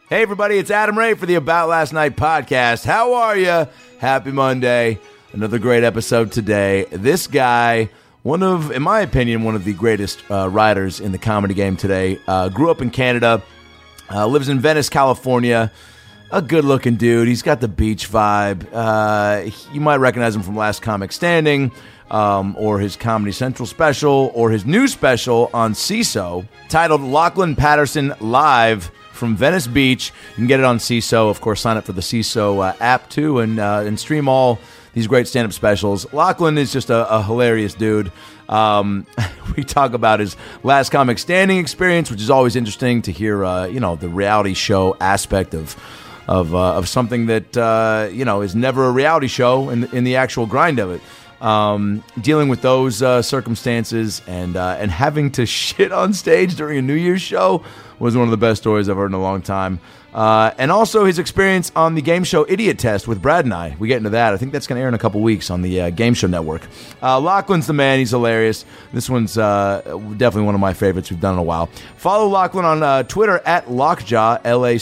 Hey, everybody, it's Adam Ray for the About Last Night podcast. How are you? Happy Monday. Another great episode today. This guy, in my opinion, one of the greatest writers in the comedy game today. Grew up in Canada, lives in Venice, California. A good-looking dude. He's got the beach vibe. You might recognize him from Last Comic Standing, or his Comedy Central special, or his new special on CISO, titled Lachlan Patterson Live from Venice Beach. You can get it on CISO. Of course, sign up for the CISO app, too, and stream all these great stand-up specials. Lachlan is just a hilarious dude. We talk about his Last Comic Standing experience, which is always interesting to hear, the reality show aspect of something that, is never a reality show in the actual grind of it. Dealing with those circumstances and having to shit on stage during a New Year's show was one of the best stories I've heard in a long time. And also his experience on the game show Idiot Test with Brad and I. We get into that. I think that's going to air in a couple weeks on the Game Show Network. Lachlan's the man. He's hilarious. This one's definitely one of my favorites we've done in a while. Follow Lachlan on Twitter at Lockjaw,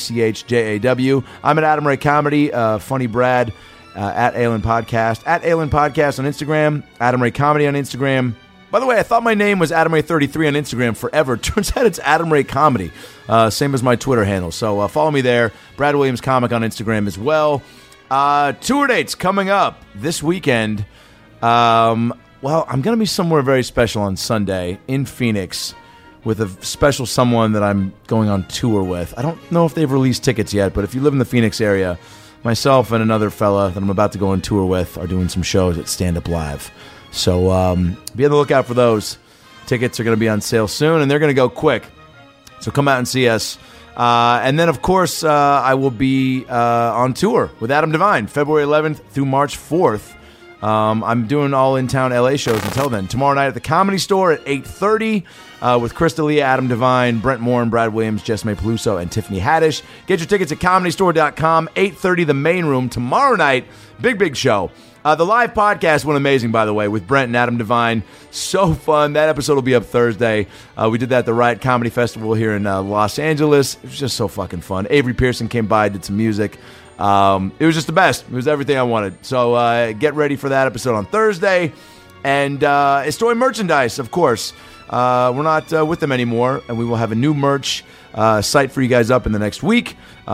Lachjaw. I'm at Adam Ray Comedy, Funny Brad, at Aylin Podcast, at Aylin Podcast on Instagram, Adam Ray Comedy on Instagram. By the way, I thought my name was Adam Ray 33 on Instagram forever. Turns out it's Adam Ray Comedy, same as my Twitter handle. So follow me there. Brad Williams Comic on Instagram as well. Tour dates coming up this weekend. I'm going to be somewhere very special on Sunday in Phoenix with a special someone that I'm going on tour with. I don't know if they've released tickets yet, but if you live in the Phoenix area, myself and another fella that I'm about to go on tour with are doing some shows at Stand Up Live. So be on the lookout for those. Tickets are going to be on sale soon, and they're going to go quick. So come out and see us. And then, of course, I will be on tour with Adam Devine, February 11th through March 4th. I'm doing all in-town LA shows until then. Tomorrow night at the Comedy Store at 8:30 with Chris D'Elia, Adam Devine, Brent Moore, and Brad Williams, Jessime Peluso, and Tiffany Haddish. Get your tickets at ComedyStore.com, 8:30 the main room. Tomorrow night, big show. The live podcast went amazing, by the way, with Brent and Adam Devine. So fun. That episode will be up Thursday. We did that at the Riot Comedy Festival here in Los Angeles. It was just so fucking fun. Avery Pearson came by, did some music. It was just the best. It was everything I wanted. So get ready for that episode on Thursday. And Estoy Merchandise, of course. We're not with them anymore, and we will have a new merch site for you guys up in the next week.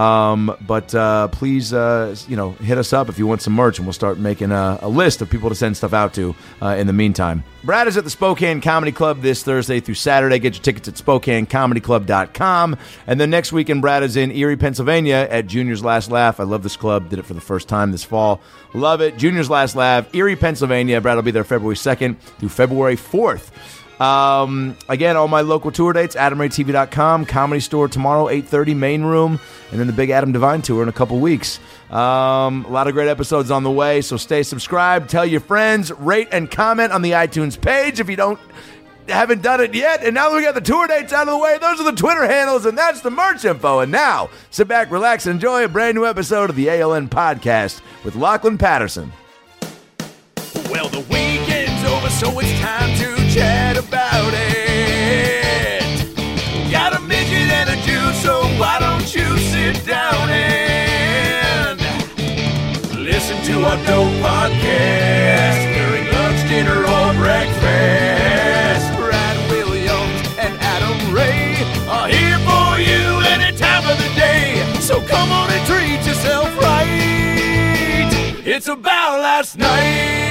But please, hit us up if you want some merch, and we'll start making a list of people to send stuff out to in the meantime. Brad is at the Spokane Comedy Club this Thursday through Saturday. Get your tickets at SpokaneComedyClub.com. And then next weekend, Brad is in Erie, Pennsylvania at Junior's Last Laugh. I love this club. Did it for the first time this fall. Love it. Junior's Last Laugh, Erie, Pennsylvania. Brad will be there February 2nd through February 4th. Again, all my local tour dates, AdamRayTV.com, Comedy Store tomorrow, 8:30, main room, and then the big Adam Devine tour in a couple weeks. A lot of great episodes on the way, so stay subscribed, tell your friends, rate and comment on the iTunes page if you haven't done it yet. And now that we got the tour dates out of the way, those are the Twitter handles, and that's the merch info. And now, sit back, relax, and enjoy a brand new episode of the ALN Podcast with Lachlan Patterson. Well, the weekend's over, so it's time to chat about it. Got a midget and a Jew, so why don't you sit down and listen to our dope podcast during lunch, dinner, or breakfast. Brad Williams and Adam Ray are here for you any time of the day. So come on and treat yourself right. It's About Last Night.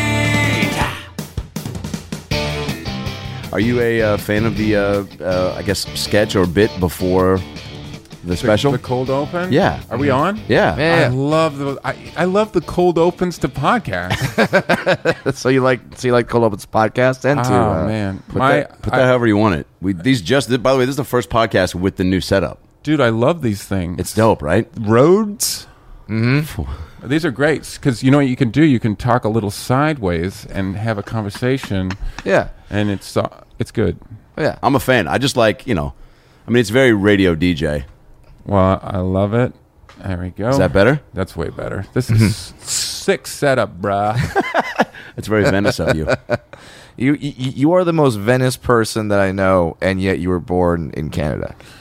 Are you a fan of the, sketch or bit before the special? The cold open? Yeah. Are we on? Yeah. I love the cold opens to podcasts. So you like cold opens podcast and to man. Put that however you want it. By the way, this is the first podcast with the new setup. Dude, I love these things. It's dope, right? Rhodes? Mm-hmm. These are great because you know what you can do? You can talk a little sideways and have a conversation. Yeah. And it's good. Yeah. I'm a fan. I just like, it's very radio DJ. Well, I love it. There we go. Is that better? That's way better. This is sick setup, bruh. It's very Venice of you. You are the most Venice person that I know, and yet you were born in Canada.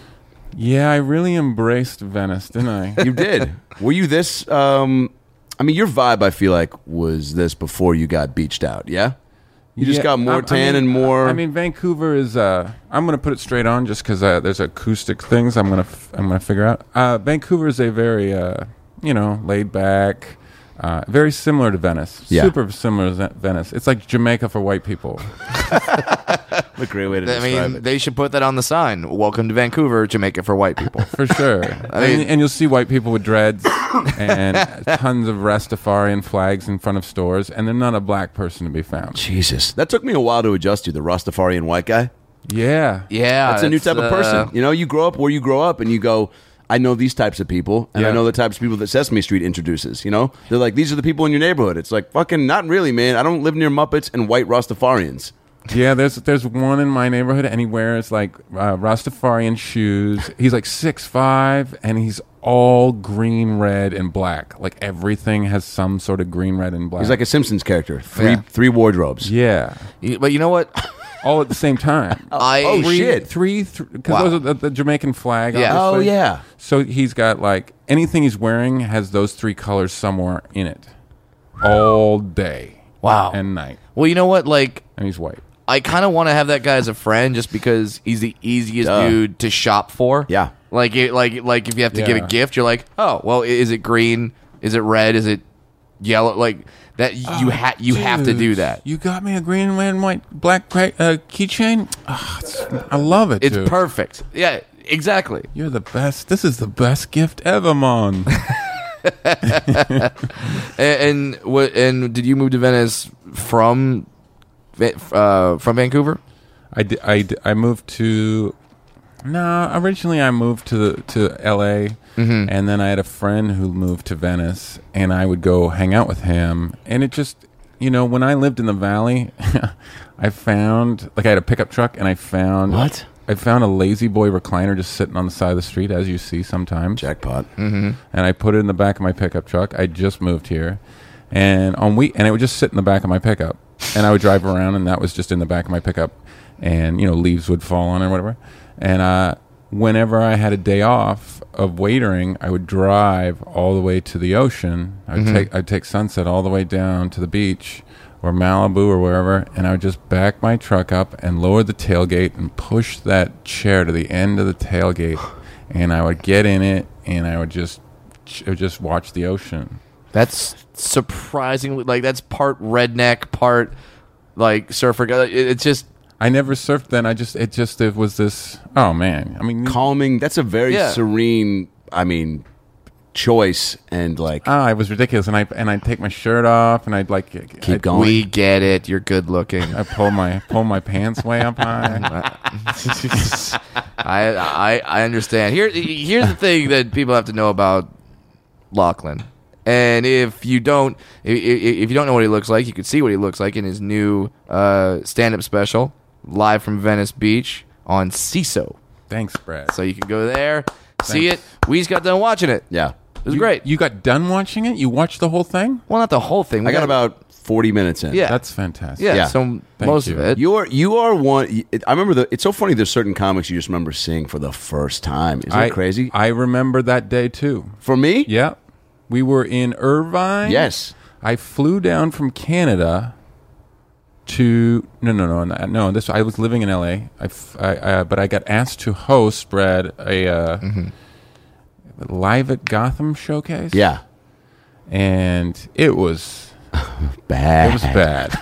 Yeah, I really embraced Venice, didn't I? You did. Were you this? I mean, your vibe, I feel like, was this before you got beached out. Yeah. You just got more tan and more. I mean, Vancouver is. I'm going to put it straight on just because there's acoustic things I'm gonna figure out. Vancouver is a very laid back, very similar to Venice. Yeah. Super similar to Venice. It's like Jamaica for white people. A great way to I describe mean, it. they should put that on the sign. Welcome to Vancouver, Jamaica for white people. For sure. And you'll see white people with dreads and tons of Rastafarian flags in front of stores, and they're not a black person to be found. Jesus, that took me a while to adjust to the Rastafarian white guy. Yeah. Yeah, That's a new type of person. You know, you grow up where you grow up, and you go, I know these types of people, and I Yeah. know the types of people that Sesame Street introduces. You know, they're like, these are the people in your neighborhood. It's like, fucking, not really, man. I don't live near Muppets and white Rastafarians. Yeah, there's one in my neighborhood, and he wears like Rastafarian shoes. He's like 6'5", and he's all green, red, and black. Like everything has some sort of green, red, and black. He's like a Simpsons character. Yeah. Three wardrobes. yeah, But you know what? all at the same time. Oh, shit. Because Wow. those are the Jamaican flag. Yeah. Oh, obviously. yeah. So he's got like anything he's wearing has those three colors somewhere in it, all day. Wow. And night, Well, you know what? Like, and he's white. I kind of want to have that guy as a friend just because he's the easiest Duh. dude to shop for. Yeah. Like if you have to give a Yeah. gift, you're like, oh, well, is it green? Is it red? Is it yellow? Like that. You have to do Dude, that. You got me a green, red, and white, black keychain. I love it. It's dude. perfect. Yeah, exactly. You're the best. This is the best gift ever, man. And did you move to Venice from Vancouver? I moved to. No, originally I moved to L.A. And then I had a friend who moved to Venice, and I would go hang out with him. And it just, when I lived in the valley, I found I had a pickup truck, and I found What? I found a Lazy Boy recliner just sitting on the side of the street, as you see sometimes. Jackpot. And I put it in the back of my pickup truck. I just moved here, and and it would just sit in the back of my pickup, and I would drive around, and that was just in the back of my pickup, and leaves would fall on it or whatever. And whenever I had a day off of waitering, I would drive all the way to the ocean. I'd take Sunset all the way down to the beach or Malibu or wherever, and I would just back my truck up and lower the tailgate and push that chair to the end of the tailgate, and I would get in it, and I would just watch the ocean. That's surprisingly that's part redneck, part like surfer. It's just I never surfed then. It was this. Oh man, I mean, Calming. That's a very serene, choice, and like, it was ridiculous. And I'd take my shirt off, and I'd keep going. we get it. You're good looking. I pull my pants way up high. I understand. Here's the thing that people have to know about Lachlan. And if you don't know what he looks like, you can see what he looks like in his new stand-up special, live from Venice Beach on CISO. Thanks, Brad. So you can go there, see Thanks. it. We just got done watching it. Yeah. It was great. You got done watching it? You watched the whole thing? Well, not the whole thing. I got about 40 minutes in. Yeah. That's fantastic. Yeah. Yeah. So Thank most you. of it. You are one. I remember it's so funny. There's certain comics you just remember seeing for the first time. Isn't it crazy? I remember that day too. For me? Yeah. We were in Irvine. Yes. I flew down from Canada to no. This I was living in LA. But I got asked to host, Brad, a Live at Gotham showcase. Yeah. And it was Bad. it was bad.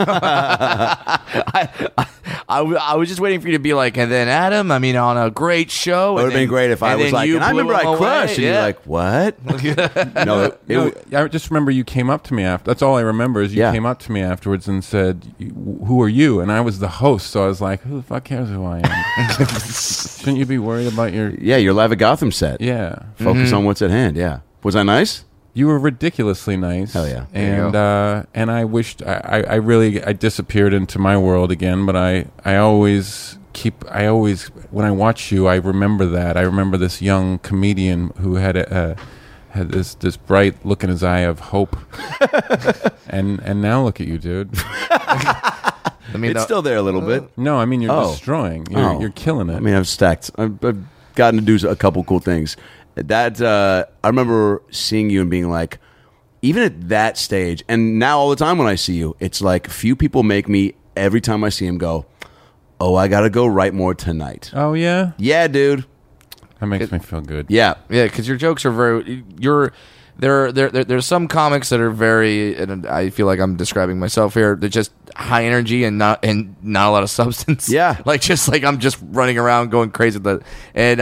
I was just waiting for you to be like, and then Adam, on a great show. It would have been great if I was like, and I remember I crushed, and you're like, what? No, I just remember you came up to me after. That's all I remember is you Yeah. came up to me afterwards and said, "Who are you?" And I was the host, so I was like, "Who the fuck cares who I am?" Shouldn't you be worried about your? yeah, your Live at Gotham set. Yeah, Focus on what's at hand. Yeah. Was I nice? you were ridiculously nice. Hell yeah. There you And I wished I really disappeared into my world again, but I always when I watch you, I remember that. I remember this young comedian who had this bright look in his eye of hope, and now look at you, dude. It's still there a little bit. No, I mean you're Oh. destroying. Oh. You're killing it. I mean, I've gotten to do a couple cool things. That I remember seeing you and being like, even at that stage, and now all the time when I see you, it's like few people make me every time I see him go, oh, I got to go write more tonight. Oh yeah, Yeah, dude. that makes me feel good. Yeah. Yeah, because your jokes are very. There's some comics that are very, and I feel like I'm describing myself here. They're just high energy and not a lot of substance. Yeah. like I'm just running around going crazy with that, and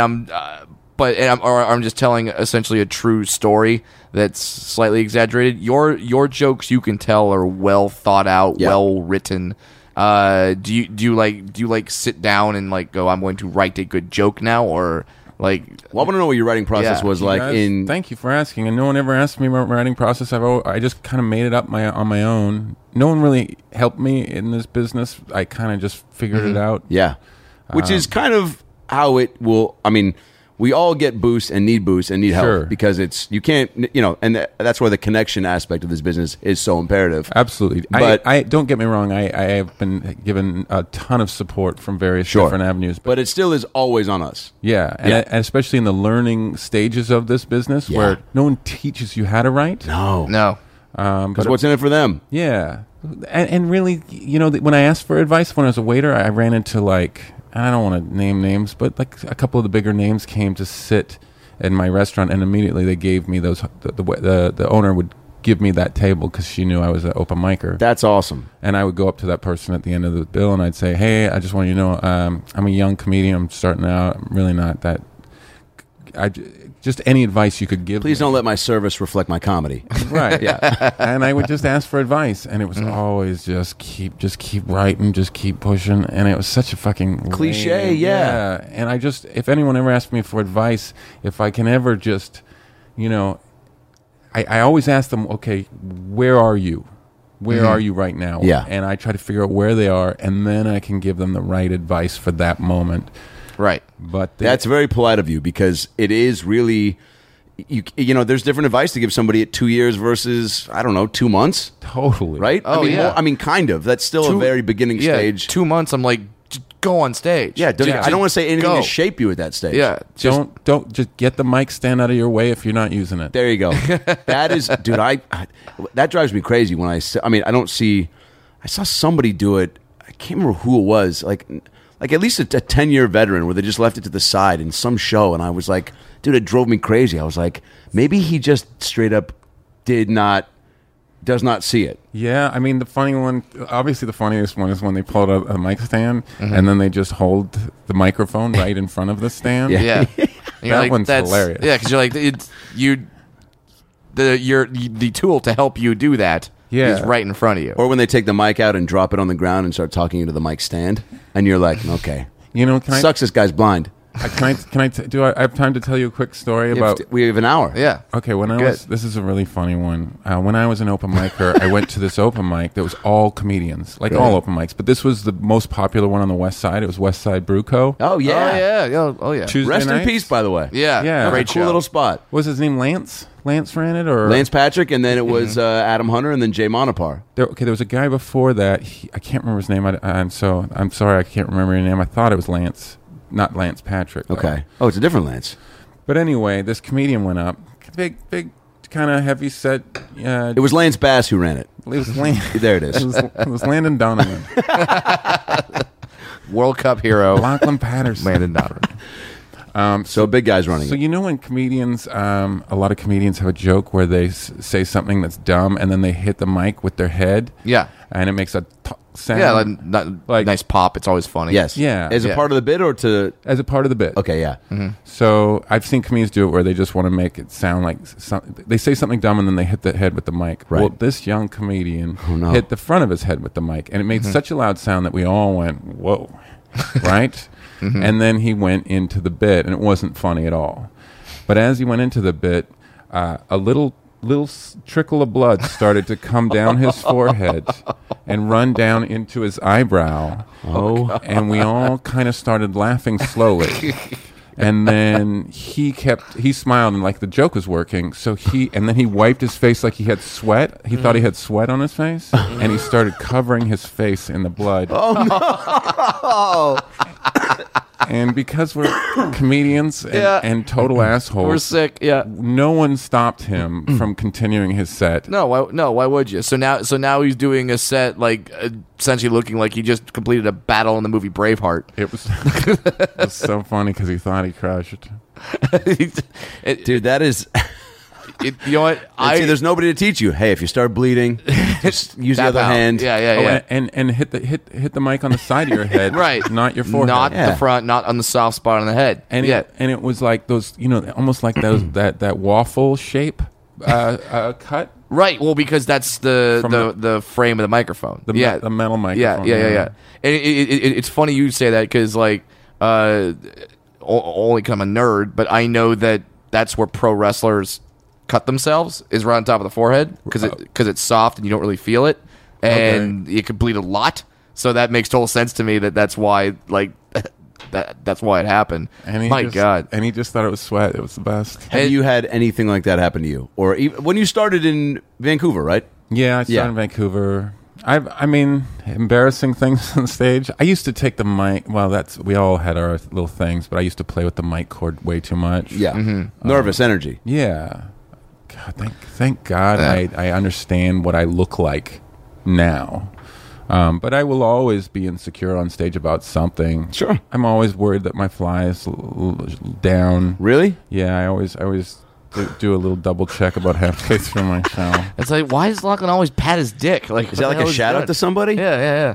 I'm just telling essentially a true story that's slightly exaggerated. Your jokes, you can tell, are well thought out, Yeah. well written. Do you sit down and like go, I'm going to write a good joke now, or like? Well, I want to know what your writing process Yeah. was You like guys, thank you for asking. And no one ever asked me about my writing process. I just kind of made it up on my own. No one really helped me in this business. I kind of just figured it out. Yeah. Which is kind of how it will. I mean, we all get boosts and need help Sure. because you can't, and that's why the connection aspect of this business is so imperative. Absolutely. But- I don't get me wrong. I have been given a ton of support from various Sure. different avenues. But it still is always on us. Yeah, and Yeah. and especially in the learning stages of this business, Yeah. where no one teaches you how to write. No. No. Because what's in it for them? Yeah, and really, when I asked for advice when I was a waiter, I ran into I don't want to name names, but like a couple of the bigger names came to sit in my restaurant, and immediately they gave me those. The owner would give me that table because she knew I was an open micer. That's awesome. And I would go up to that person at the end of the bill, and I'd say, "Hey, I just want you to know, I'm a young comedian. I'm starting out. I'm really not that. Just any advice you could give. Please me." don't let my service reflect my comedy. Right. Yeah. And I would just ask for advice, and it was always just keep writing, just keep pushing, and it was such a fucking Cliche, lame- yeah. And I just, if anyone ever asked me for advice, if I can ever just, I always ask them, okay, where are you? Where are you right now? Yeah. And I try to figure out where they are, and then I can give them the right advice for that moment. Right. But That's very polite of you because it is really, there's different advice to give somebody at 2 years versus, 2 months, totally right? Oh, yeah. Kind of. That's still a very beginning stage. 2 months. I'm like, just go on stage. Yeah, I don't want to say anything Go. to shape you at that stage. Yeah. Just, Don't just get the mic stand out of your way if you're not using it. There you go. That is, dude. That drives me crazy when I saw somebody do it. I can't remember who it was. Like at least a 10-year veteran where they just left it to the side in some show, and I was like, dude, it drove me crazy. I was like, maybe he just straight up does not see it. Yeah, I mean, the funniest one is when they pulled out a mic stand and then they just hold the microphone right in front of the stand. yeah. And you're That like, one's hilarious. Yeah, because you're like, the tool to help you do that is Yeah. right in front of you. Or when they take the mic out and drop it on the ground and start talking into the mic stand, and you're like, okay, sucks. This guy's blind. I have time to tell you a quick story about? We have an hour. Yeah. Okay, Good. this is a really funny one. When I was an open micer, I went to this open mic that was all comedians, like all open mics. But this was the most popular one on the West Side. It was West Side Brew Co. Oh yeah. Oh yeah. Tuesday Rest in nights. peace, by the way. Yeah. Yeah. Great Cool show. little spot. Was his name Lance? Lance ran it, or Lance Patrick, and then it was Adam Hunter, and then Jay Monopar. There was a guy before that. I can't remember his name. I'm sorry, I can't remember his name. I thought it was Lance, not Lance Patrick. though. Okay. Oh, it's a different Lance. But anyway, this comedian went up, big, kind of heavy set. It was Lance Bass who ran it. It was Landon. There it is. It was Landon Donovan, World Cup hero. Lachlan Patterson. Landon Donovan. So big guy's running So it. when comedians, a lot of comedians have a joke where they say something that's dumb and then they hit the mic with their head. Yeah. And it makes a sound. Yeah, Like- nice pop. It's always funny. Yes. Yeah. As a Yeah. part of the bit or to... as a part of the bit. Okay, yeah. So I've seen comedians do it where they just want to make it sound like they say something dumb and then they hit the head with the mic. Right. Well, this young comedian no. hit the front of his head with the mic, and it made such a loud sound that we all went, "Whoa!" Right? And then he went into the bit, and it wasn't funny at all. But as he went into the bit, a little trickle of blood started to come down his forehead and run down into his eyebrow. Oh. And we all kind of started laughing slowly. And then he smiled and like the joke was working. And then he wiped his face like he had sweat. He thought he had sweat on his face, and he started covering his face in the blood. Oh, no. And because we're comedians and total assholes, We're sick. Yeah. no one stopped him from continuing his set. No, why would you? So now he's doing a set like essentially looking like he just completed a battle in the movie Braveheart. It was so funny because he thought he crushed. Dude, that is. You know what? See, there's nobody to teach you. Hey, if you start bleeding, just use the Tap other out. hand. Yeah. And hit the mic on the side of your head, Right. Not your forehead, Not Yeah. the front, not on the soft spot on the head. and it was like those, almost like those that waffle shape cut. Right. Well, because that's From the frame of the microphone. The metal Yeah. microphone. And it's funny you say that because like only kind of a nerd, but I know that's where pro wrestlers cut themselves is right on top of the forehead because it's soft and you don't really feel it, and you can bleed a lot. So that makes total sense to me that's why like that's why it happened. And My God. And he just thought it was sweat. It was the best. Have you had anything like that happen to you, or even when you started in Vancouver, right? Yeah, I started in Vancouver. I mean, embarrassing things on stage. I used to take the mic. Well, we all had our little things, but I used to play with the mic cord way too much. Yeah, nervous energy. Yeah. God, thank God I understand what I look like now. But I will always be insecure on stage about something. Sure. I'm always worried that my fly is down. Really? Yeah, I always do a little double check about halfway through my show. It's like, why does Lachlan always pat his dick? Like, Is that like a shout out to somebody? Yeah.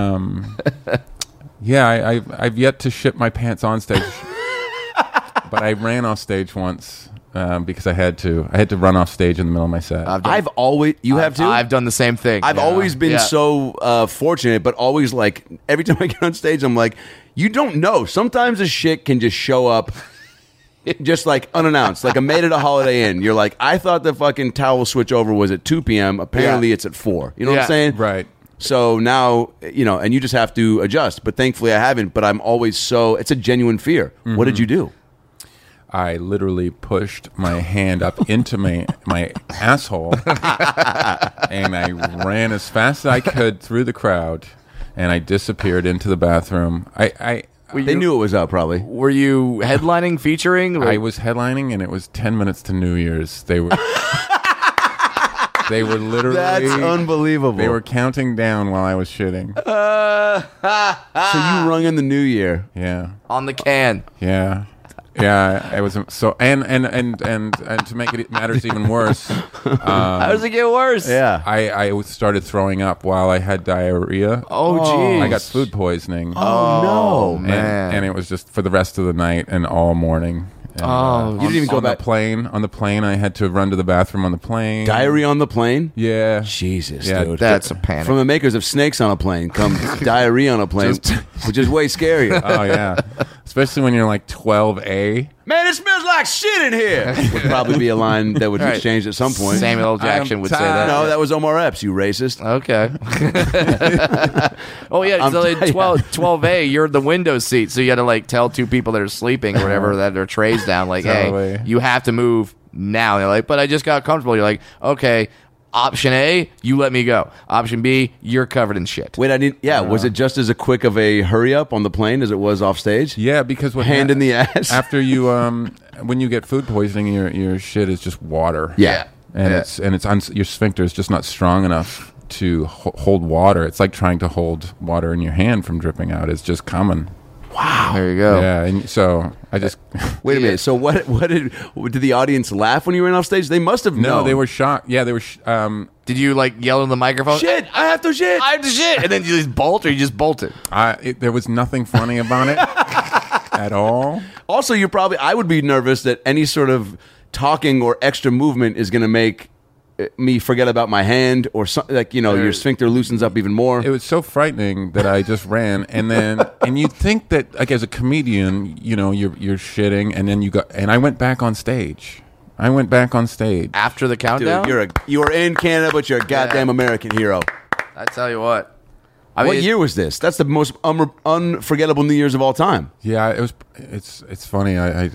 I've yet to shit my pants on stage, but I ran off stage once because I had to. I had to run off stage in the middle of my set. I've always. You have too. I've done the same thing. I've always been so fortunate, but always like every time I get on stage, I'm like, you don't know. Sometimes the shit can just show up. Just like unannounced, like I made it a Holiday Inn. You're like, I thought the fucking towel switch over was at 2 p.m. Apparently it's at 4. You know what I'm saying? Right. So now, and you just have to adjust. But thankfully I haven't. But I'm always it's a genuine fear. What did you do? I literally pushed my hand up into my asshole, and I ran as fast as I could through the crowd, and I disappeared into the bathroom. They knew it was up, probably. Were you headlining, featuring? I was headlining, and it was 10 minutes to New Year's. They were literally. That's unbelievable. They were counting down while I was shitting. So you rung in the new year. Yeah, on the can. yeah. I was so and to make it matters even worse, How does it get worse? Yeah. I started throwing up while I had diarrhea. Oh, geez. I got food poisoning. Oh, no. man. And it was just for the rest of the night and all morning. And, You didn't even go back. On the plane, I had to run to the bathroom on the plane. Diarrhea on the plane? Yeah. Jesus, Yeah, dude. That's a panic. From the makers of Snakes on a Plane comes diarrhea on a plane, which is way scarier. Oh yeah. Especially when you're like 12A. Man, it smells like shit in here. Would probably be a line that would Right. get changed at some point. Samuel L. Jackson I'm would say tired. that. No, that was Omar Epps, you racist. Okay. Oh yeah, so I'm- 12A, you're in the window seat, so you got to like tell two people that are sleeping or whatever that their trays down, like, Totally. hey, you have to move now. And they're like, but I just got comfortable. You're like, okay. Option A, you let me go. Option B, you're covered in shit. Wait, I didn't. Yeah, was it just as a quick of a hurry up on the plane as it was off stage? Yeah, because what Hand in the ass. after you when you get food poisoning, your shit is just water. Yeah. And your sphincter is just not strong enough to hold water. It's like trying to hold water in your hand from dripping out. It's just coming. There you go. Yeah, and so I just Wait a minute. So what did the audience laugh when you ran off stage? They must have no, known. they were shocked. Yeah, they were. Did you like yell in the microphone? Shit, I have to shit. I have to shit. And then you just bolt or you just bolted? There was nothing funny about it at all. Also, I would be nervous that any sort of talking or extra movement is going to make me forget about my hand or something, like, your sphincter loosens up even more. It was so frightening that I just ran, and you think that, like, as a comedian, you're shitting, and then and I went back on stage. After the Dude, countdown? you were in Canada, but you're a goddamn American hero. I tell you what. What year was this? That's the most unforgettable New Year's of all time. Yeah, it was. It's funny.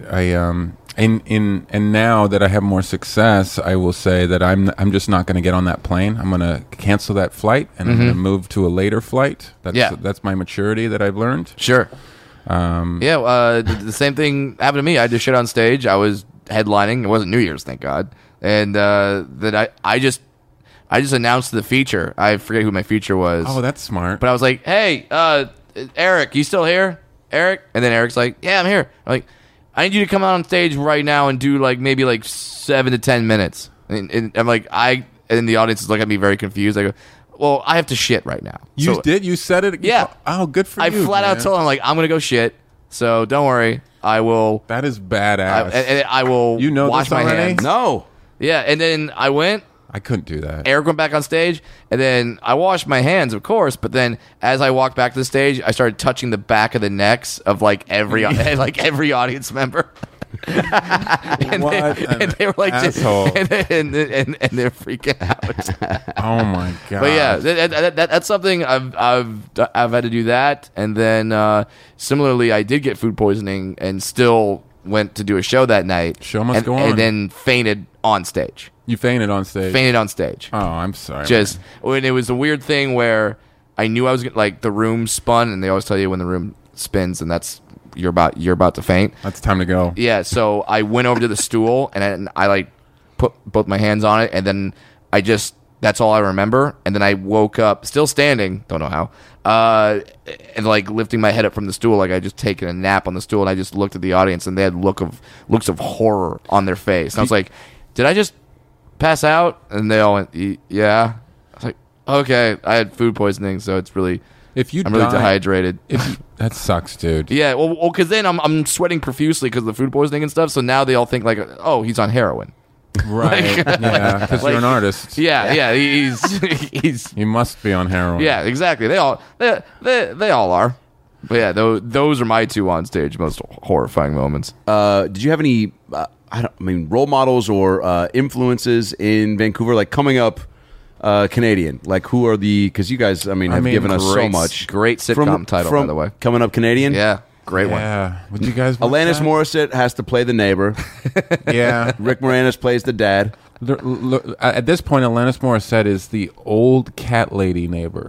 And now that I have more success, I will say that I'm just not going to get on that plane. I'm going to cancel that flight, and I'm going to move to a later flight. That's my maturity that I've learned. Sure. The same thing happened to me. I did shit on stage. I was headlining. It wasn't New Year's, thank God. And that I just announced the feature. I forget who my feature was. Oh, that's smart. But I was like, hey, Eric, you still here? Eric? And then Eric's like, yeah, I'm here. I'm like, I need you to come out on stage right now and do maybe 7 to 10 minutes. And I'm like, and the audience is looking at me very confused. I go, well, I have to shit right now. You So did? You said it? Yeah. Oh, good for I you. flat out man. told him, I'm going to go shit. So don't worry. I will. That is badass. And I will You know wash this my already? hands. No. Yeah, and then I went. I couldn't do that. Eric went back on stage, and then I washed my hands, of course. But then, as I walked back to the stage, I started touching the back of the necks of every audience member. and, What and they were like, asshole. and they're freaking out. Oh my god. But yeah, that's something I've had to do that, and then similarly, I did get food poisoning and still went to do a show that night. Show must and, go on. and then fainted on stage. You fainted on stage. Fainted on stage. Oh, I'm sorry. Just man. when it was a weird thing where I knew I was the room spun, and they always tell you when the room spins, and that's you're about to faint. That's time to go. Yeah, so I went over to the stool and I put both my hands on it, and then that's all I remember. And then I woke up still standing, don't know how, and lifting my head up from the stool, I just taken a nap on the stool, and I just looked at the audience, and they had looks of horror on their face. And I was like, did I just pass out? And they all went, yeah. I was like, okay, I had food poisoning, so it's really I'm really dehydrated. That sucks, dude. Yeah, well, because then I'm sweating profusely because of the food poisoning and stuff. So now they all think oh, he's on heroin. Right. Yeah, because you're an artist. Yeah, he's You must be on heroin. yeah, exactly. They all are. But yeah, those are my two on stage most horrifying moments. Did you have any, role models or influences in Vancouver, coming up? Canadian, who are because you guys, have given us so much. Great sitcom title, by the way. Coming up Canadian. Yeah, great one. Yeah. Would you guys watch Alanis that? Morissette has to play the neighbor. Yeah. Rick Moranis plays the dad. Look, at this point, Alanis Morissette is the old cat lady neighbor.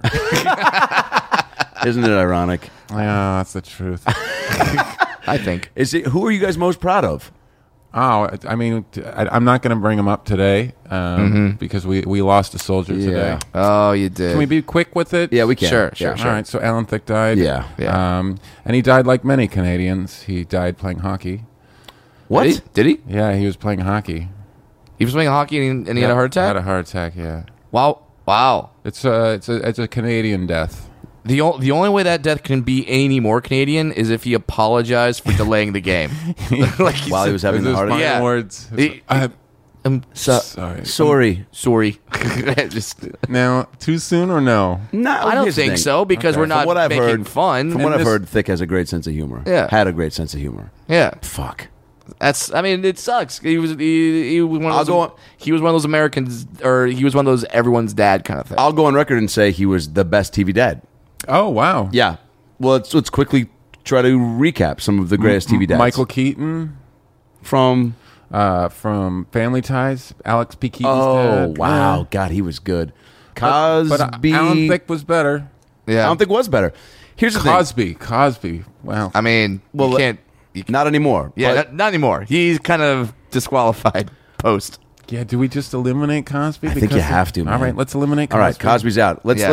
Isn't it ironic? Yeah, that's the truth. I think. Who are you guys most proud of? Oh, I'm not going to bring him up today because we lost a soldier today. Oh, you did. Can we be quick with it? Yeah, we can. Sure. Yeah. All right, so Alan Thicke died. Yeah. And he died like many Canadians. He died playing hockey. What? Did he? Yeah, he was playing hockey. He was playing hockey and he had a heart attack? Had a heart attack, yeah. Wow. It's a Canadian death. The only way that death can be any more Canadian is if he apologized for delaying the game. While he was having the Those heart final attack. Yeah. words. I'm Sorry. Sorry. Just, Now, too soon or no? No, I don't here's the think thing. so because we're not From what I've making heard, fun. From what And I've this- heard, Thicke has a great sense of humor. Yeah. Had a great sense of humor. Yeah, Fuck. it sucks. He was one I'll of go those. on- He was one of those Americans, or he was one of those everyone's dad kind of thing. I'll go on record and say he was the best TV dad. Oh, wow. Yeah. Well, let's quickly try to recap some of the greatest TV dads. Michael Keaton from from Family Ties, Alex P. Keaton's Oh dad. wow, Yeah. God, he was good. Cosby, But Alan Thicke was better. Yeah, I don't think was better. Here's the thing. Cosby. Wow. I mean, Well, you can't. Not anymore. Yeah, but not anymore. He's kind of disqualified post. Yeah, do we just eliminate Cosby? I think you Because have to, man. All right, let's eliminate Cosby. all right, Cosby's out. Let's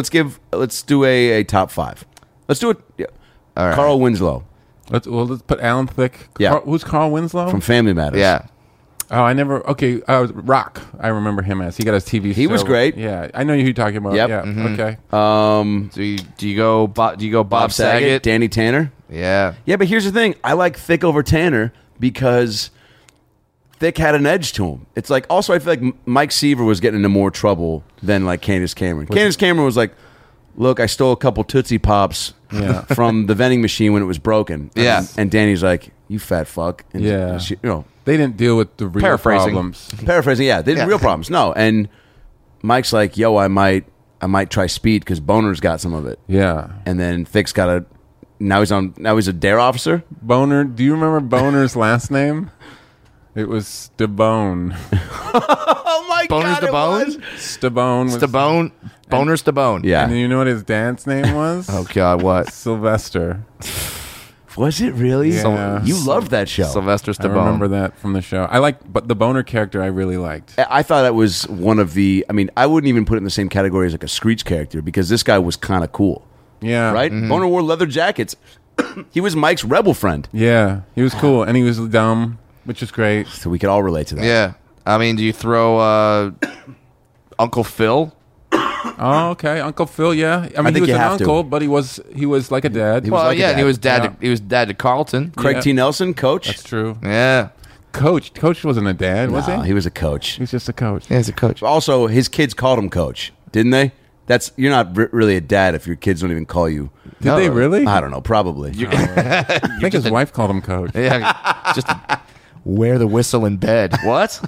do a top five. Let's do it. Yeah. All right. Carl Winslow Let's put Alan Thicke. Yeah. Who's Carl Winslow? from Family Matters. Yeah, Oh, I never. Okay, Rock. I remember him as he got his TV show. He was great. Yeah, I know who you're talking about. Yep. Yeah. Mm-hmm. Okay. do you go Bob Saget? Danny Tanner. Yeah, Yeah, but here's the thing. I like Thicke over Tanner because Thicke had an edge to him. It's like, also, I feel like Mike Seaver was getting into more trouble than like Candace Cameron. Candace Cameron was like, look, I stole a couple Tootsie Pops Yeah. from the vending machine when it was broken. Yeah. And Danny's like, you fat fuck. And Yeah. she, They didn't deal with the real Paraphrasing. problems. paraphrasing, yeah, they did Yeah. real problems. No, and Mike's like, yo, I might try speed because Boner's got some of it. Yeah. And then Thicke's got now he's a dare officer. Boner. Do you remember Boner's last name? It was Stabone. Oh my Boner's the Bone? Stabone. Was, Stabone, Boner Stabone. Yeah. And you know what his dad's name was? Oh God, what? Sylvester. Was it really? Yeah. You loved that show. Sylvester I Stallone. remember that from the show. But the boner character I really liked. I thought that was one of the. I mean, I wouldn't even put it in the same category as like a Screech character because this guy was kind of cool, Yeah. right? Boner wore leather jackets. He was Mike's rebel friend, Yeah. He was cool, and he was dumb, which is great. so we could all relate to that. Yeah. I mean, do you throw Uncle Phil? Oh, okay, Uncle Phil. Yeah, I mean, think he was you an have to. uncle, but he was like a dad. He was like a and he dad. was dad. Yeah. To, he was dad to Carlton. Craig Yeah. T. Nelson, coach. That's true. Yeah. Coach wasn't a dad, was No, he? he was a coach. He was just a coach. Yeah, he's a coach. Also, his kids called him coach, didn't they? You're not really a dad if your kids don't even call you. Did they really? I don't know. Probably. I think his wife called him coach. Yeah. Just wear the whistle in bed. What?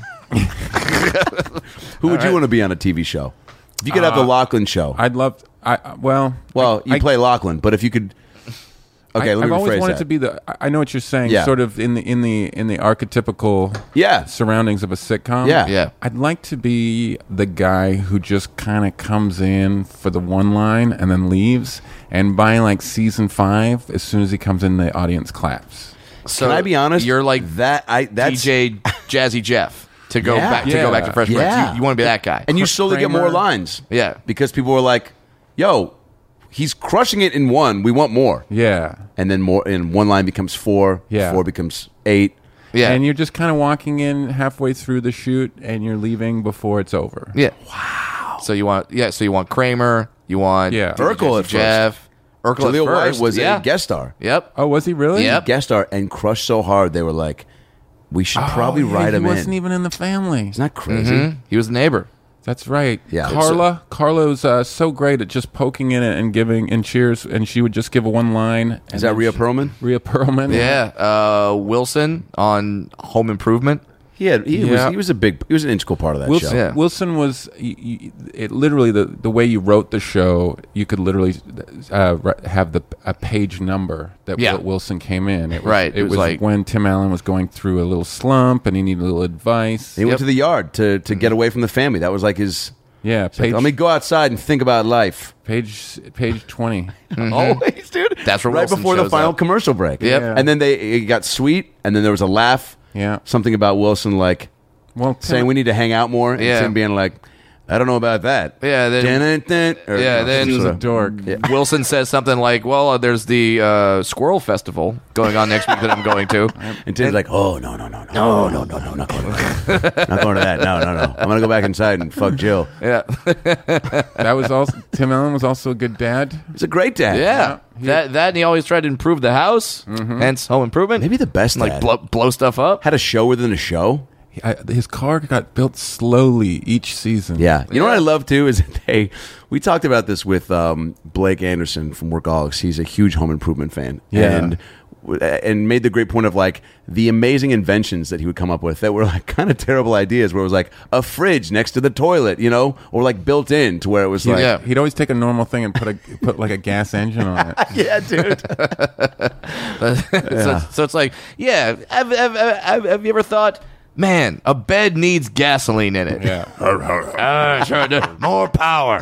Who would you want to be on a TV show? If you could have the Lachlan show. I'd love. Well, you play Lachlan, but if you could. Okay, let me I've always rephrase wanted that. to be the. I know what you're saying. Yeah. Sort of in the archetypical Yeah. surroundings of a sitcom. Yeah. Yeah. I'd like to be the guy who just kind of comes in for the one line and then leaves. And by like season 5, as soon as he comes in, the audience claps. So Can I be honest? You're like that's DJ Jazzy Jeff to go Yeah. back to go back to Fresh Prince. Yeah. You want to be that guy. and you slowly get more Kramer. lines. Yeah. Because people were like, "Yo, he's crushing it in one. We want more." Yeah. And then more, and one line becomes 4. Yeah. 4 becomes 8. Yeah. And you're just kind of walking in halfway through the shoot, and you're leaving before it's over. Yeah. Wow. So you want Kramer. You want Yeah. Urkel at Jeff. Urkel Jaleel at White first. was yeah. a guest star. Yep. Oh, was he really? Yep. Guest star and crushed so hard they were like, "We should probably write him He in." wasn't even in the family. Isn't that crazy? Mhm. He was the neighbor. That's right. Yeah. Carla's so great at just poking in it and giving and cheers, and she would just give one line. Is that Rhea Perlman? Rhea Perlman. Yeah. Wilson on Home Improvement. He Yeah. was an integral part of that Wilson, show. Yeah. Wilson was it literally the way you wrote the show. You could literally have a page number that Yeah. Wilson came in. It was, Right. It was like- when Tim Allen was going through a little slump and he needed a little advice. He went to the yard to get away from the family. That was like his. Yeah, Like, page let me go outside and think about life. page 20. Always, dude. That's where right Wilson before the shows final up. commercial break. Yep. Yeah. And then it got sweet, and then there was a laugh. Yeah. Something about Wilson like Well, saying we need to hang out more, and Yeah. Tim being like, "I don't know about that." Yeah, then- Dun-dun-dun, or, Yeah, then- he was a sorta- dork. Wilson says something like, "Well, there's the Squirrel Festival going on next week that I'm going to." And Tim's like, "Oh no, not going to that. Not going to that. No. I'm gonna go back inside and fuck Jill." Yeah. That was also Tim Allen was also a good dad. He's a great dad. Yeah. That and he always tried to improve the house, hence Home Improvement. Maybe the best like dad. blow stuff up. Had a show within a show. His car got built slowly each season. Yeah. You know what I love too is that we talked about this with Blake Anderson from Workaholics. He's a huge Home Improvement fan. Yeah. And made the great point of like the amazing inventions that he would come up with that were like kind of terrible ideas where it was like a fridge next to the toilet, or like built in to where it was like, Yeah. He'd always take a normal thing and put like a gas engine on it. yeah, dude. So it's like, yeah. Have you ever thought, man, a bed needs gasoline in it? Yeah. Sure do. More power.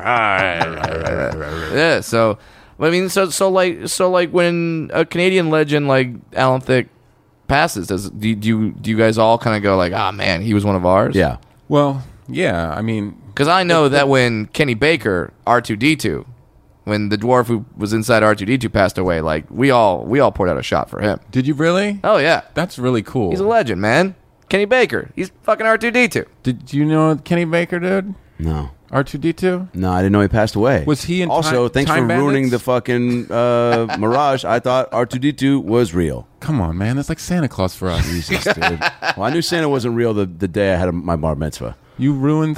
Yeah. So, I mean, so like when a Canadian legend like Alan Thicke passes, do you guys all kind of go like, ah, man, he was one of ours? Yeah. Well, yeah. I mean, Because I know that when Kenny Baker, R2D2, when the dwarf who was inside R2D2 passed away, like we all poured out a shot for him. did you really? Oh yeah, That's really cool. he's a legend, man. Kenny Baker, he's fucking R2D2. Did you know Kenny Baker did? No. R2D2? No, I didn't know he passed away. Was he in Also, Time- thanks Time for ruining Bandits? the fucking Mirage. I thought R2D2 was real. Come on, man. That's like Santa Claus for us. Jesus, dude. Well, I knew Santa wasn't real the day I had my bar mitzvah. You ruined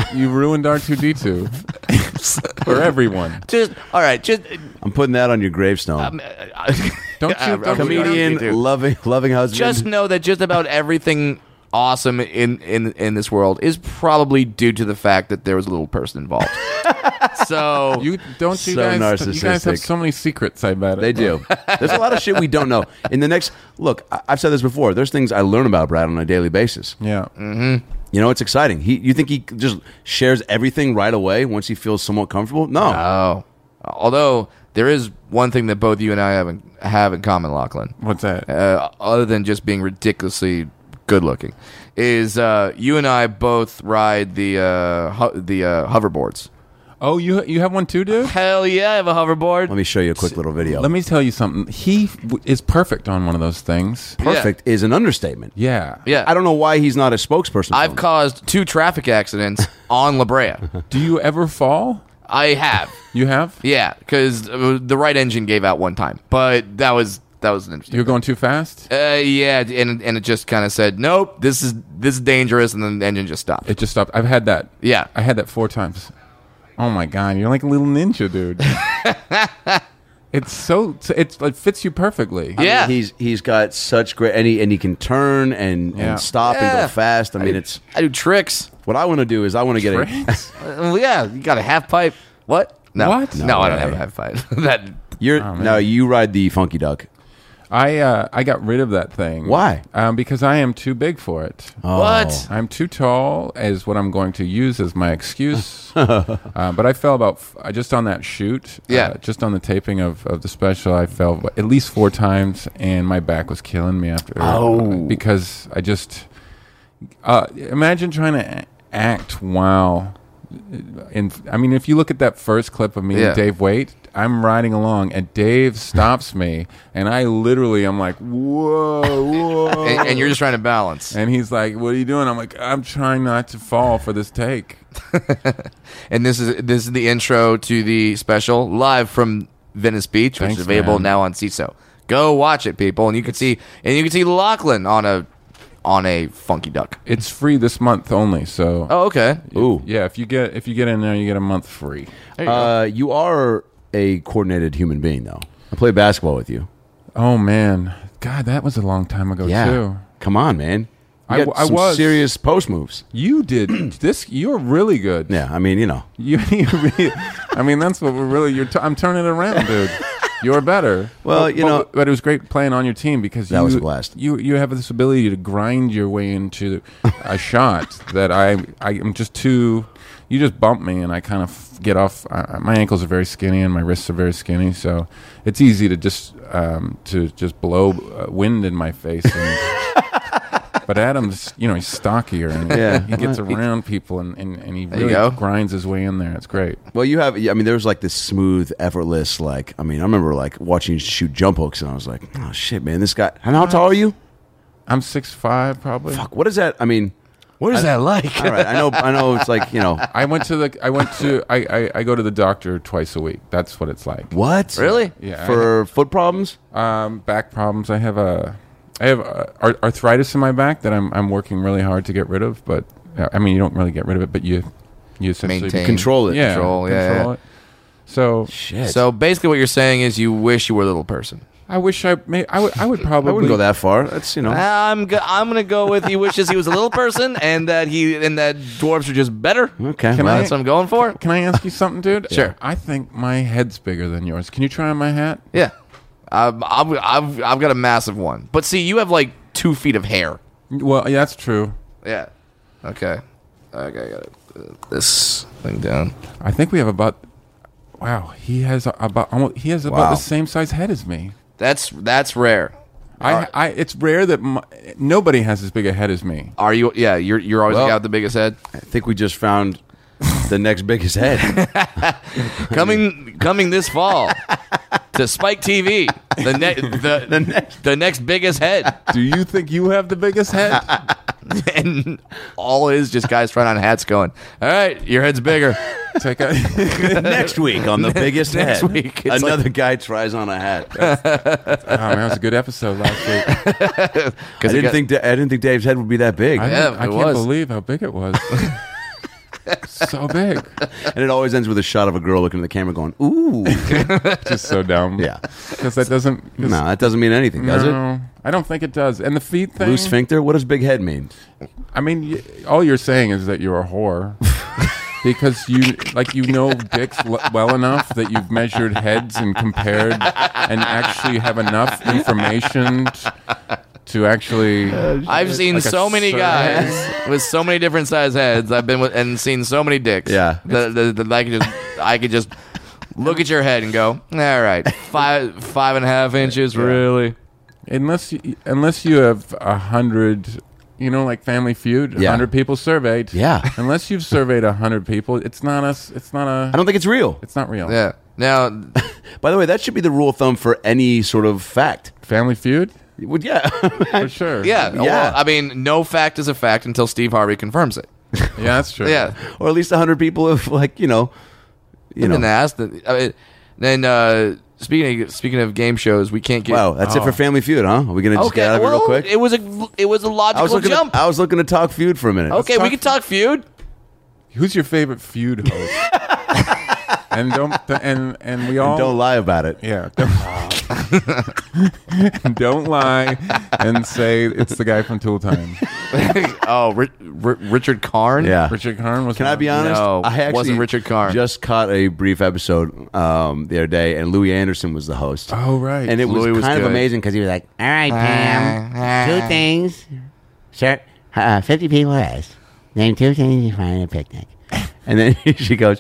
R2D2 for everyone. Just all right, just I'm putting that on your gravestone. Don't you? Don't Comedian, R2D2. loving husband. just know that just about everything awesome in this world is probably due to the fact that there was a little person involved. So You don't. So You guys have narcissistic. so many secrets. I bet They do. There's a lot of shit we don't know. In the next look, I've said this before. There's things I learn about Brad on a daily basis. Yeah. It's exciting. You think he just shares everything right away once he feels somewhat comfortable? No. oh, although There is one thing that both you and I have in common, Lachlan. What's that? Other than just being ridiculously good looking, is you and I both ride the hoverboards. Oh, you have one too, dude? Hell yeah, I have a hoverboard. Let me show you a quick little video. Let me tell you something. He is perfect on one of those things. Perfect is an understatement. Yeah. Yeah, I don't know why he's not a spokesperson. for I've him. caused 2 traffic accidents on La Brea. Do you ever fall? I have. You have? Yeah, because the right engine gave out one time, but that was an interesting. You're going too fast? Yeah, and it just kind of said, nope, this is dangerous, and then the engine just stopped. It just stopped. I've had that. Yeah. I had that 4 times. Oh my God, you're like a little ninja, dude. It fits you perfectly. I mean, Yeah. he's got such great, and he can turn and stop and Yeah. go fast. I mean, it's I do tricks. what I want to do is I want to get a. Tricks? Yeah, you got a half pipe. What? No. What? No, No I don't way. have a half pipe. That No, you ride the Funky Duck. I got rid of that thing. Why? Because I am too big for it. What? I'm too tall is what I'm going to use as my excuse. But I fell about just on that shoot. Yeah. Just on the taping of the special, I fell at least 4 times, and my back was killing me after. Because I just imagine trying to act while. I mean, if you look at that first clip of me and Dave Waite, I'm riding along, and Dave stops me, and I'm like, whoa. and you're just trying to balance. And he's like, what are you doing? I'm like, I'm trying not to fall for this take. And this is the intro to the special live from Venice Beach, which Thanks, is available man. now on CISO. Go watch it, people, and you can see Lachlan on a Funky Duck. It's free this month only, so Oh, okay. Ooh. yeah, if you get in there, you get a month free. You are a coordinated human being, though. I play basketball with you. Oh man, God, that was a long time ago too. Come on, man. You I got w- I some was. serious post moves. You did this. You're really good. Yeah, I mean, you know. You really, I mean, that's what we're really. I'm turning it around, dude. You're better. Well, you know- but it was great playing on your team because That was a blast. You have this ability to grind your way into a shot that I'm just too. You just bump me and I kind of get off. My ankles are very skinny and my wrists are very skinny, so it's easy to just blow wind in my face. But Adam's, he's stockier and he gets around people and he There you really go. grinds his way in there. It's great. Well, you have. I mean, there was like this smooth, effortless. Like, I mean, I remember like watching you shoot jump hooks, and I was like, "Oh shit, man, this guy." And how tall are you? I'm 6'5", probably. Fuck, what is that? I mean, What is that like? all right, I know. It's like I go to the doctor twice a week. That's what it's like. what? Really? Yeah. For foot problems? Back problems. I have arthritis in my back that I'm working really hard to get rid of. But I mean, you don't really get rid of it, but you essentially Maintain. Control it. Yeah, Control, yeah. it. So Shit. So basically, what you're saying is you wish you were a little person. I wish I would probably. I wouldn't go that far. That's I'm gonna go with he wishes he was a little person and that dwarves are just better. Okay. Can well, I- That's what I'm going for. Can I ask you something, dude? Sure. I think my head's bigger than yours. Can you try on my hat? Yeah, I've got a massive one. But see, you have like 2 feet of hair. Well, yeah, that's true. Yeah. Okay. I got this thing down. I think we have about. Wow, he has about Wow. the same size head as me. That's rare. It's rare that nobody has as big a head as me. Are you? Yeah, you're always Well- got the biggest head. I think we just found the next biggest head. Coming this fall to Spike TV. The next biggest head, Do you think you have the biggest head? and all is just guys trying on hats, going, "All right, your head's bigger." Take a, Next week on the biggest Next head, week, it's another guy tries on a hat. oh man, that was a good episode last week. I didn't think Dave's head would be that big, I Yeah, can't it was. believe how big it was. So big, and it always ends with a shot of a girl looking at the camera, going, "Ooh." just so dumb. Yeah. because that doesn't. 'cause- No, that doesn't mean anything, does it? no, I don't think it does. And the feet thing. Loose sphincter. What does big head mean? I mean, all you're saying is that you're a whore. Because you know dicks well enough that you've measured heads and compared and actually have enough information to actually. I've seen Like a so many size. guys with so many different size heads. I've been with and seen so many dicks. Yeah. that I could just look at your head and go, all right, 5.5 inches, really? Unless you have 100, like Family Feud, 100 people surveyed. Yeah. Unless you've surveyed 100 people, it's not I don't think it's real. It's not real. Yeah. Now, By the way, that should be the rule of thumb for any sort of fact. Family Feud, Well, yeah. for sure. yeah. Yeah. Well, I mean, no fact is a fact until Steve Harvey confirms it. Yeah, that's true. Yeah. Or at least 100 people have, Been asked. Then speaking of game shows, we can't get. Wow, that's it for Family Feud, huh? Are we going to just get out of it real quick? It was a logical jump. I was looking to talk Feud for a minute. Okay, we can talk feud. Who's your favorite Feud host? and we all Don't lie about it. Yeah. Don't lie and say it's the guy from Tool Time. Richard Karn. Yeah. Richard Karn was. Can I be honest? No, I actually wasn't Richard Karn. just caught a brief episode the other day, and Louis Anderson was the host. Oh right. And it was Louis was kind of good. amazing because he was like, All right, Pam. 2 things. Sir, 50 people asked. Name 2 things you find at a picnic. and then she goes,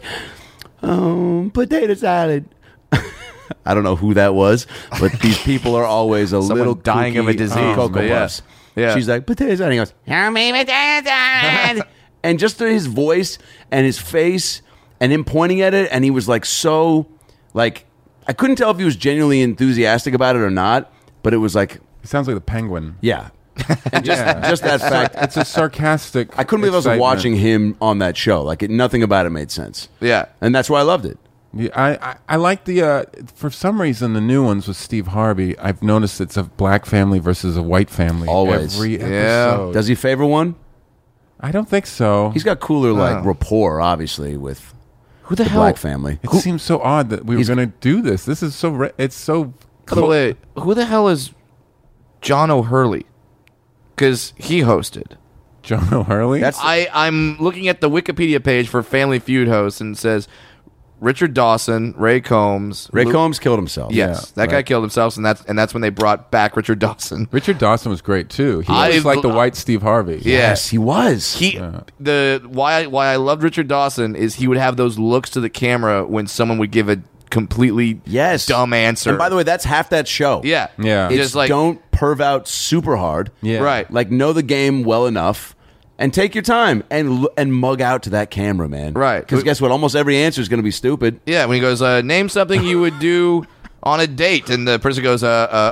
potato salad. I don't know who that was, but these people are always a Someone little dying of a kooky disease, Cocoa but yeah. Puffs. Yeah. She's like, potato salad. And he goes, Tell me potato salad. and just his voice and his face and him pointing at it, and he was like so, like, I couldn't tell if he was genuinely enthusiastic about it or not, but it was like, It sounds like the Penguin. yeah. And just that fact. It's a sarcastic. I couldn't believe I was excitement. watching him on that show. Like, nothing about it made sense. Yeah. And that's why I loved it. Yeah, I like the for some reason the new ones with Steve Harvey. I've noticed it's a black family versus a white family. Always. Every Yeah. episode. Does he favor one? I don't think so. He's got cooler, like, rapport, obviously, with Who the the hell? black family. It seems so odd that we were going to do this. This is so. It's so. By the way, who the hell is John O'Hurley? Because he hosted. John O'Hurley. That's- I'm looking at the Wikipedia page for Family Feud hosts, and it says Richard Dawson, Ray Combs. Ray Combs killed himself. Yes, Yeah, that guy right. killed himself, and that's when they brought back Richard Dawson. Richard Dawson was great too. He I- was like the white Steve Harvey. Yeah. Yes, he was. Why I loved Richard Dawson is he would have those looks to the camera when someone would give a completely Yes. dumb answer. And by the way, that's half that show. yeah, Yeah. It's It's just like don't perv out super hard. Yeah. right. Like, know the game well enough and take your time and mug out to that camera, man. Right. Because guess what? Almost every answer is going to be stupid. Yeah, when he goes, name something you would do on a date, and the person goes,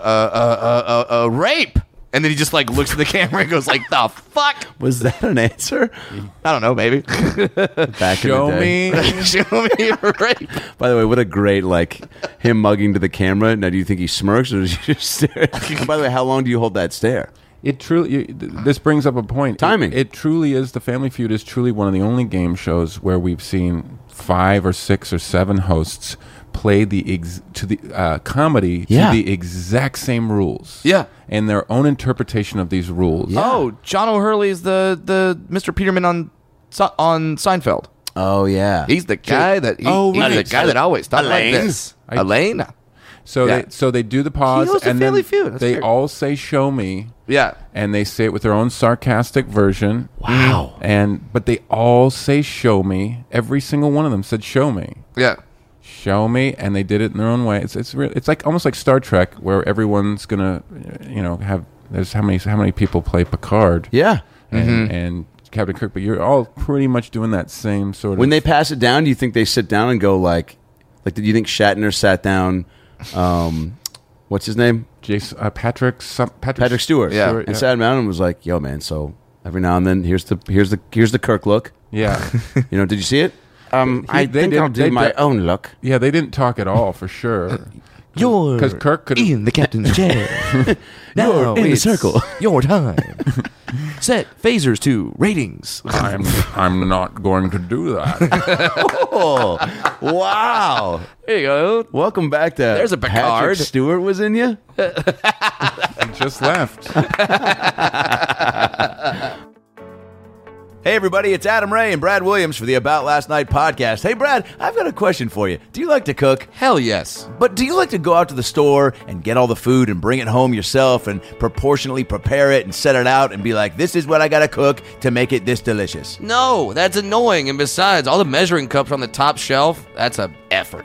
rape, and then he just like looks at the camera and goes, like, the fuck? Was that an answer? I don't know, maybe. Back Show in the day. me. Show me a rape. By the way, what a great, like, him mugging to the camera. Now, do you think he smirks or does he just stare? And by the way, how long do you hold that stare? It truly. This brings up a point. Timing. It truly is. The Family Feud is truly one of the only game shows where we've seen 5 or 6 or 7 hosts play the comedy Yeah. to the exact same rules. Yeah. And their own interpretation of these rules. Oh, John O'Hurley is the Mr. Peterman on Seinfeld. Oh, yeah. He's the guy that he's right. the guy that always talks like Elaine? this. Elaine. So Yeah. they do the pause He hosts a and then Family Feud. That's they weird. all say "Show me," Yeah. and they say it with their own sarcastic version. Wow. But they all say "Show me." Every single one of them said "Show me." Yeah. Show me, and they did it in their own way. It's like almost like Star Trek, where everyone's gonna have there's how many people play Picard, Yeah. and Captain Kirk, but you're all pretty much doing that same sort of. When they pass it down, do you think they sit down and go, like, do you think Shatner sat down, what's his name? Patrick Stewart. Yeah. And sat down and was like, yo, man, so every now and then, here's the Kirk look. yeah, Did you see it? I they think did- I'll they do my did- own look. yeah. They didn't talk at all for sure. You're 'Cause Kirk could've- in the captain's chair. Now You're in the it's circle. Your time. Set phasers to ratings. I'm not going to do that. Oh, wow. There you go. Welcome back to There's a Patrick Picard. Stewart was in you? Just left. Hey, everybody, it's Adam Ray and Brad Williams for the About Last Night podcast. Hey, Brad, I've got a question for you. Do you like to cook? Hell yes. But do you like to go out to the store and get all the food and bring it home yourself and proportionally prepare it and set it out and be like, this is what I got to cook to make it this delicious? No, that's annoying. And besides, all the measuring cups on the top shelf, that's a effort.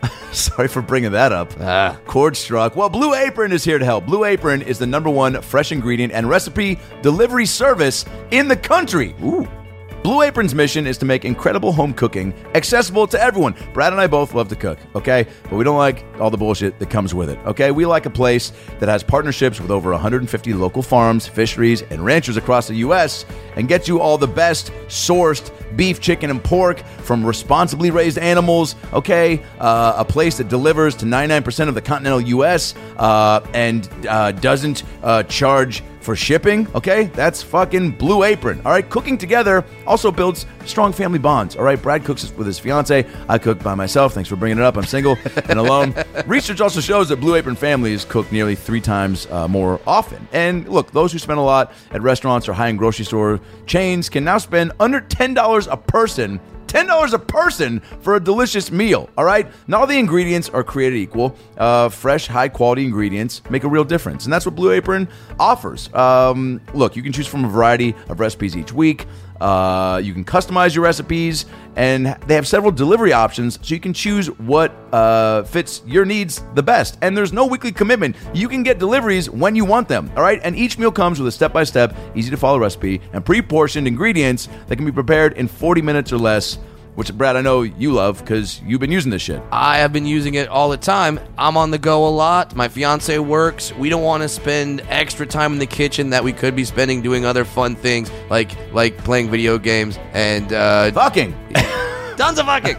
Sorry for bringing that up. Chord struck. Well, Blue Apron is here to help. Blue Apron is the #1 fresh ingredient and recipe delivery service in the country. Ooh. Blue Apron's mission is to make incredible home cooking accessible to everyone. Brad and I both love to cook, okay? But we don't like all the bullshit that comes with it, okay? We like a place that has partnerships with over 150 local farms, fisheries, and ranchers across the U.S. and gets you all the best sourced beef, chicken, and pork from responsibly raised animals, okay? A place that delivers to 99% of the continental U.S. And doesn't charge for shipping, okay? That's fucking Blue Apron, all right? Cooking together also builds strong family bonds, all right? Brad cooks with his fiance. I cook by myself. Thanks for bringing it up. I'm single and alone. Research also shows that Blue Apron families cook nearly 3 times more often. And look, those who spend a lot at restaurants or high-end grocery store chains can now spend under $10 a person. $10 a person for a delicious meal, all right? Not all the ingredients are created equal. Fresh, high-quality ingredients make a real difference, and that's what Blue Apron offers. Look, you can choose from a variety of recipes each week. You can customize your recipes, and they have several delivery options, so you can choose what fits your needs the best. And there's no weekly commitment. You can get deliveries when you want them, all right? And each meal comes with a step-by-step, easy-to-follow recipe and pre-portioned ingredients that can be prepared in 40 minutes or less, which, Brad, I know you love because you've been using this shit. I have been using it all the time. I'm on the go a lot. My fiance works. We don't want to spend extra time in the kitchen that we could be spending doing other fun things like playing video games and Fucking. tons of fucking.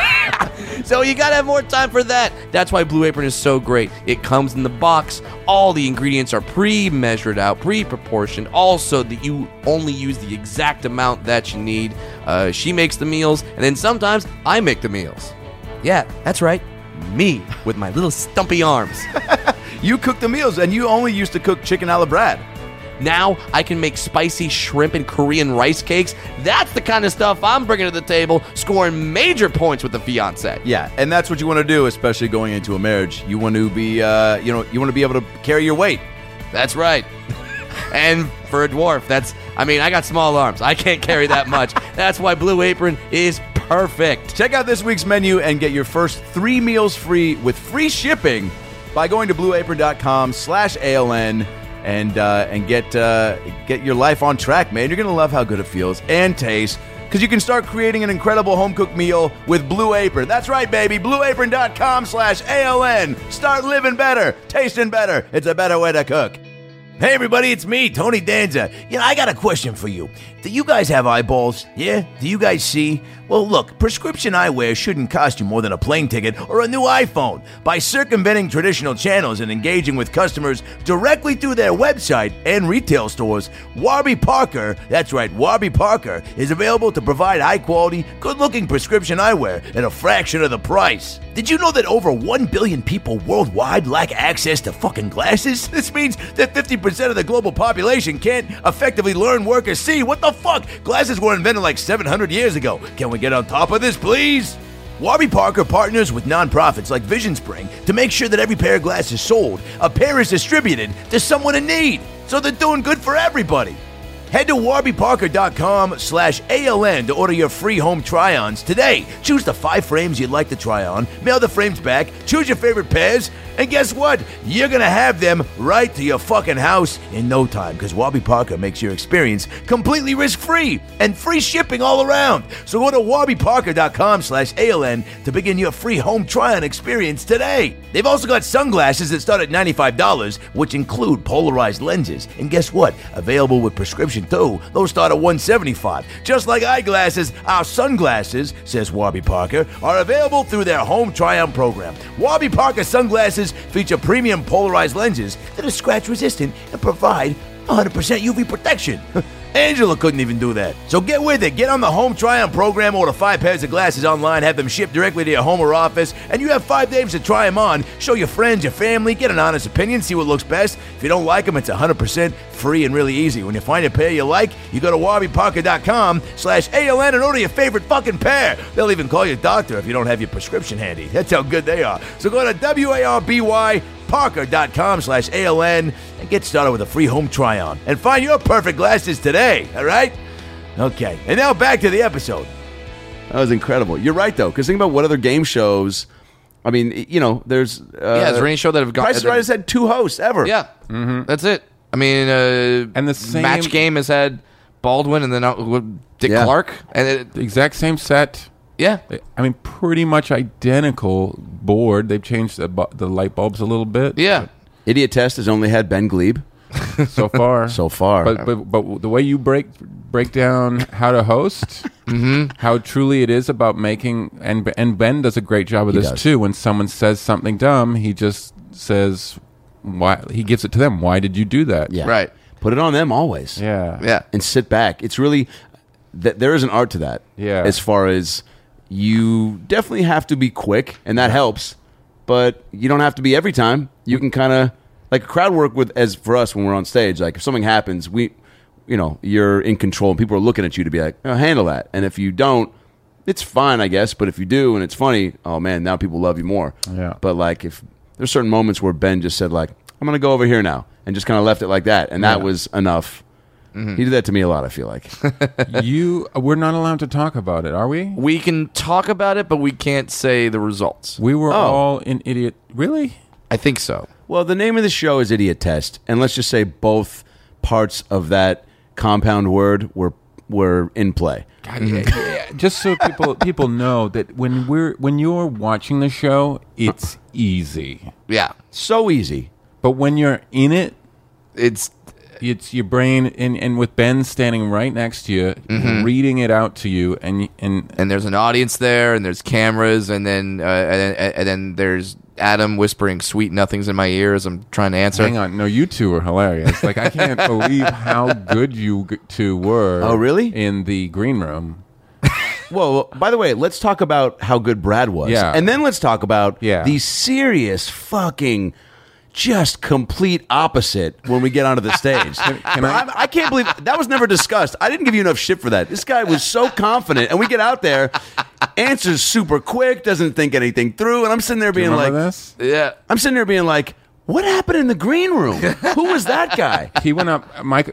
So you gotta have more time for that. That's why Blue Apron is so great. It comes in the box. All the ingredients are pre-measured out, pre-proportioned. Also, that you only use the exact amount that you need. She makes the meals, and then sometimes I make the meals. Yeah, that's right. Me with my little stumpy arms. You cook the meals, and you only used to cook chicken a la Brad. Now I can make spicy shrimp and Korean rice cakes. That's the kind of stuff I'm bringing to the table, scoring major points with the fiance. Yeah, and that's what you want to do, especially going into a marriage. You want to be, you want to be able to carry your weight. That's right. And for a dwarf, I got small arms. I can't carry that much. That's why Blue Apron is perfect. Check out this week's menu and get your first 3 meals free with free shipping by going to blueapron.com/ALN. And get your life on track, man. You're going to love how good it feels and tastes because you can start creating an incredible home-cooked meal with Blue Apron. That's right, baby. blueapron.com/ALN. Start living better, tasting better. It's a better way to cook. Hey everybody, it's me, Tony Danza. I got a question for you. Do you guys have eyeballs? Yeah? Do you guys see? Well, look, prescription eyewear shouldn't cost you more than a plane ticket or a new iPhone. By circumventing traditional channels and engaging with customers directly through their website and retail stores, Warby Parker, that's right, Warby Parker, is available to provide high-quality, good-looking prescription eyewear at a fraction of the price. Did you know that over 1 billion people worldwide lack access to fucking glasses? This means that 50% of the global population can't effectively learn, work, or see. What the fuck? Glasses were invented like 700 years ago. Can we get on top of this, please? Warby Parker partners with nonprofits like Vision Spring to make sure that every pair of glasses sold, a pair is distributed to someone in need. So they're doing good for everybody. Head to warbyparker.com/ALN to order your free home try-ons today. Choose the 5 frames you'd like to try on, mail the frames back, choose your favorite pairs, and guess what? You're going to have them right to your fucking house in no time because Warby Parker makes your experience completely risk-free and free shipping all around. So go to warbyparker.com/ALN to begin your free home try-on experience today. They've also got sunglasses that start at $95, which include polarized lenses. And guess what? Available with prescription too. Those start at $175. Just like eyeglasses, our sunglasses, says Warby Parker, are available through their home try-on program. Warby Parker sunglasses feature premium polarized lenses that are scratch resistant and provide 100% UV protection. Angela couldn't even do that. So get with it. Get on the home try-on program, order 5 pairs of glasses online, have them shipped directly to your home or office, and you have 5 days to try them on. Show your friends, your family, get an honest opinion, see what looks best. If you don't like them, it's 100% free and really easy. When you find a pair you like, you go to warbyparker.com/ALN and order your favorite fucking pair. They'll even call your doctor if you don't have your prescription handy. That's how good they are. So go to warbyparker.com/ALN and get started with a free home try-on and find your perfect glasses today, all right? Okay, and now back to the episode. That was incredible. You're right, though, because think about what other game shows I mean, you know, there's is there any show that have gone? Price is Right has had 2 hosts ever. Yeah, that's it. I mean, And the same- Match Game has had Baldwin and then Dick Yeah. Clark, and The exact same set. yeah, I mean, pretty much identical board. They've changed the light bulbs a little bit. yeah. Idiot Test has only had Ben Glebe So far. so far. But the way you break down how to host, how truly it is about making, and Ben does a great job of He this does. too. When someone says something dumb, he just says, "Why?" He gives it to them. Why did you do that? yeah. Right. Put it on them always. Yeah. Yeah. And sit back. It's really there is an art to that. Yeah. As far as you definitely have to be quick, and that helps, but you don't have to be every time. You can kind of like crowd work with as for us when we're on stage. Like if something happens, you're in control, and people are looking at you to be like, oh, handle that. And if you don't, it's fine, I guess. But if you do and it's funny, oh man, now people love you more. Yeah. But like if there's certain moments where Ben just said like, I'm gonna go over here now, and just kind of left it like that, and that was enough. He did that to me a lot, I feel like. We're not allowed to talk about it, are we? We can talk about it, but we can't say the results. We were Oh. all in idiot. Really? I think so. Well, the name of the show is Idiot Test, and let's just say both parts of that compound word were in play. Just so people know that when you're watching the show, it's easy. Yeah, So easy. But when you're in it, it's it's your brain, and with Ben standing right next to you, reading it out to you, and there's an audience there, and there's cameras, and then there's Adam whispering sweet nothings in my ear as I'm trying to answer. hang on, no, you two are hilarious. Like I can't believe how good you two were. Oh, really? In the green room. Well, by the way, let's talk about how good Brad was. Yeah. And then let's talk about Yeah. the serious fucking just complete opposite when we get onto the stage. I can't believe that was never discussed. I didn't give you enough shit for that. This guy was so confident, and we get out there, answers super quick, doesn't think anything through, and I'm sitting there Do you being remember like, this? Yeah, I'm sitting there being like, what happened in the green room? Who was that guy? He went up. My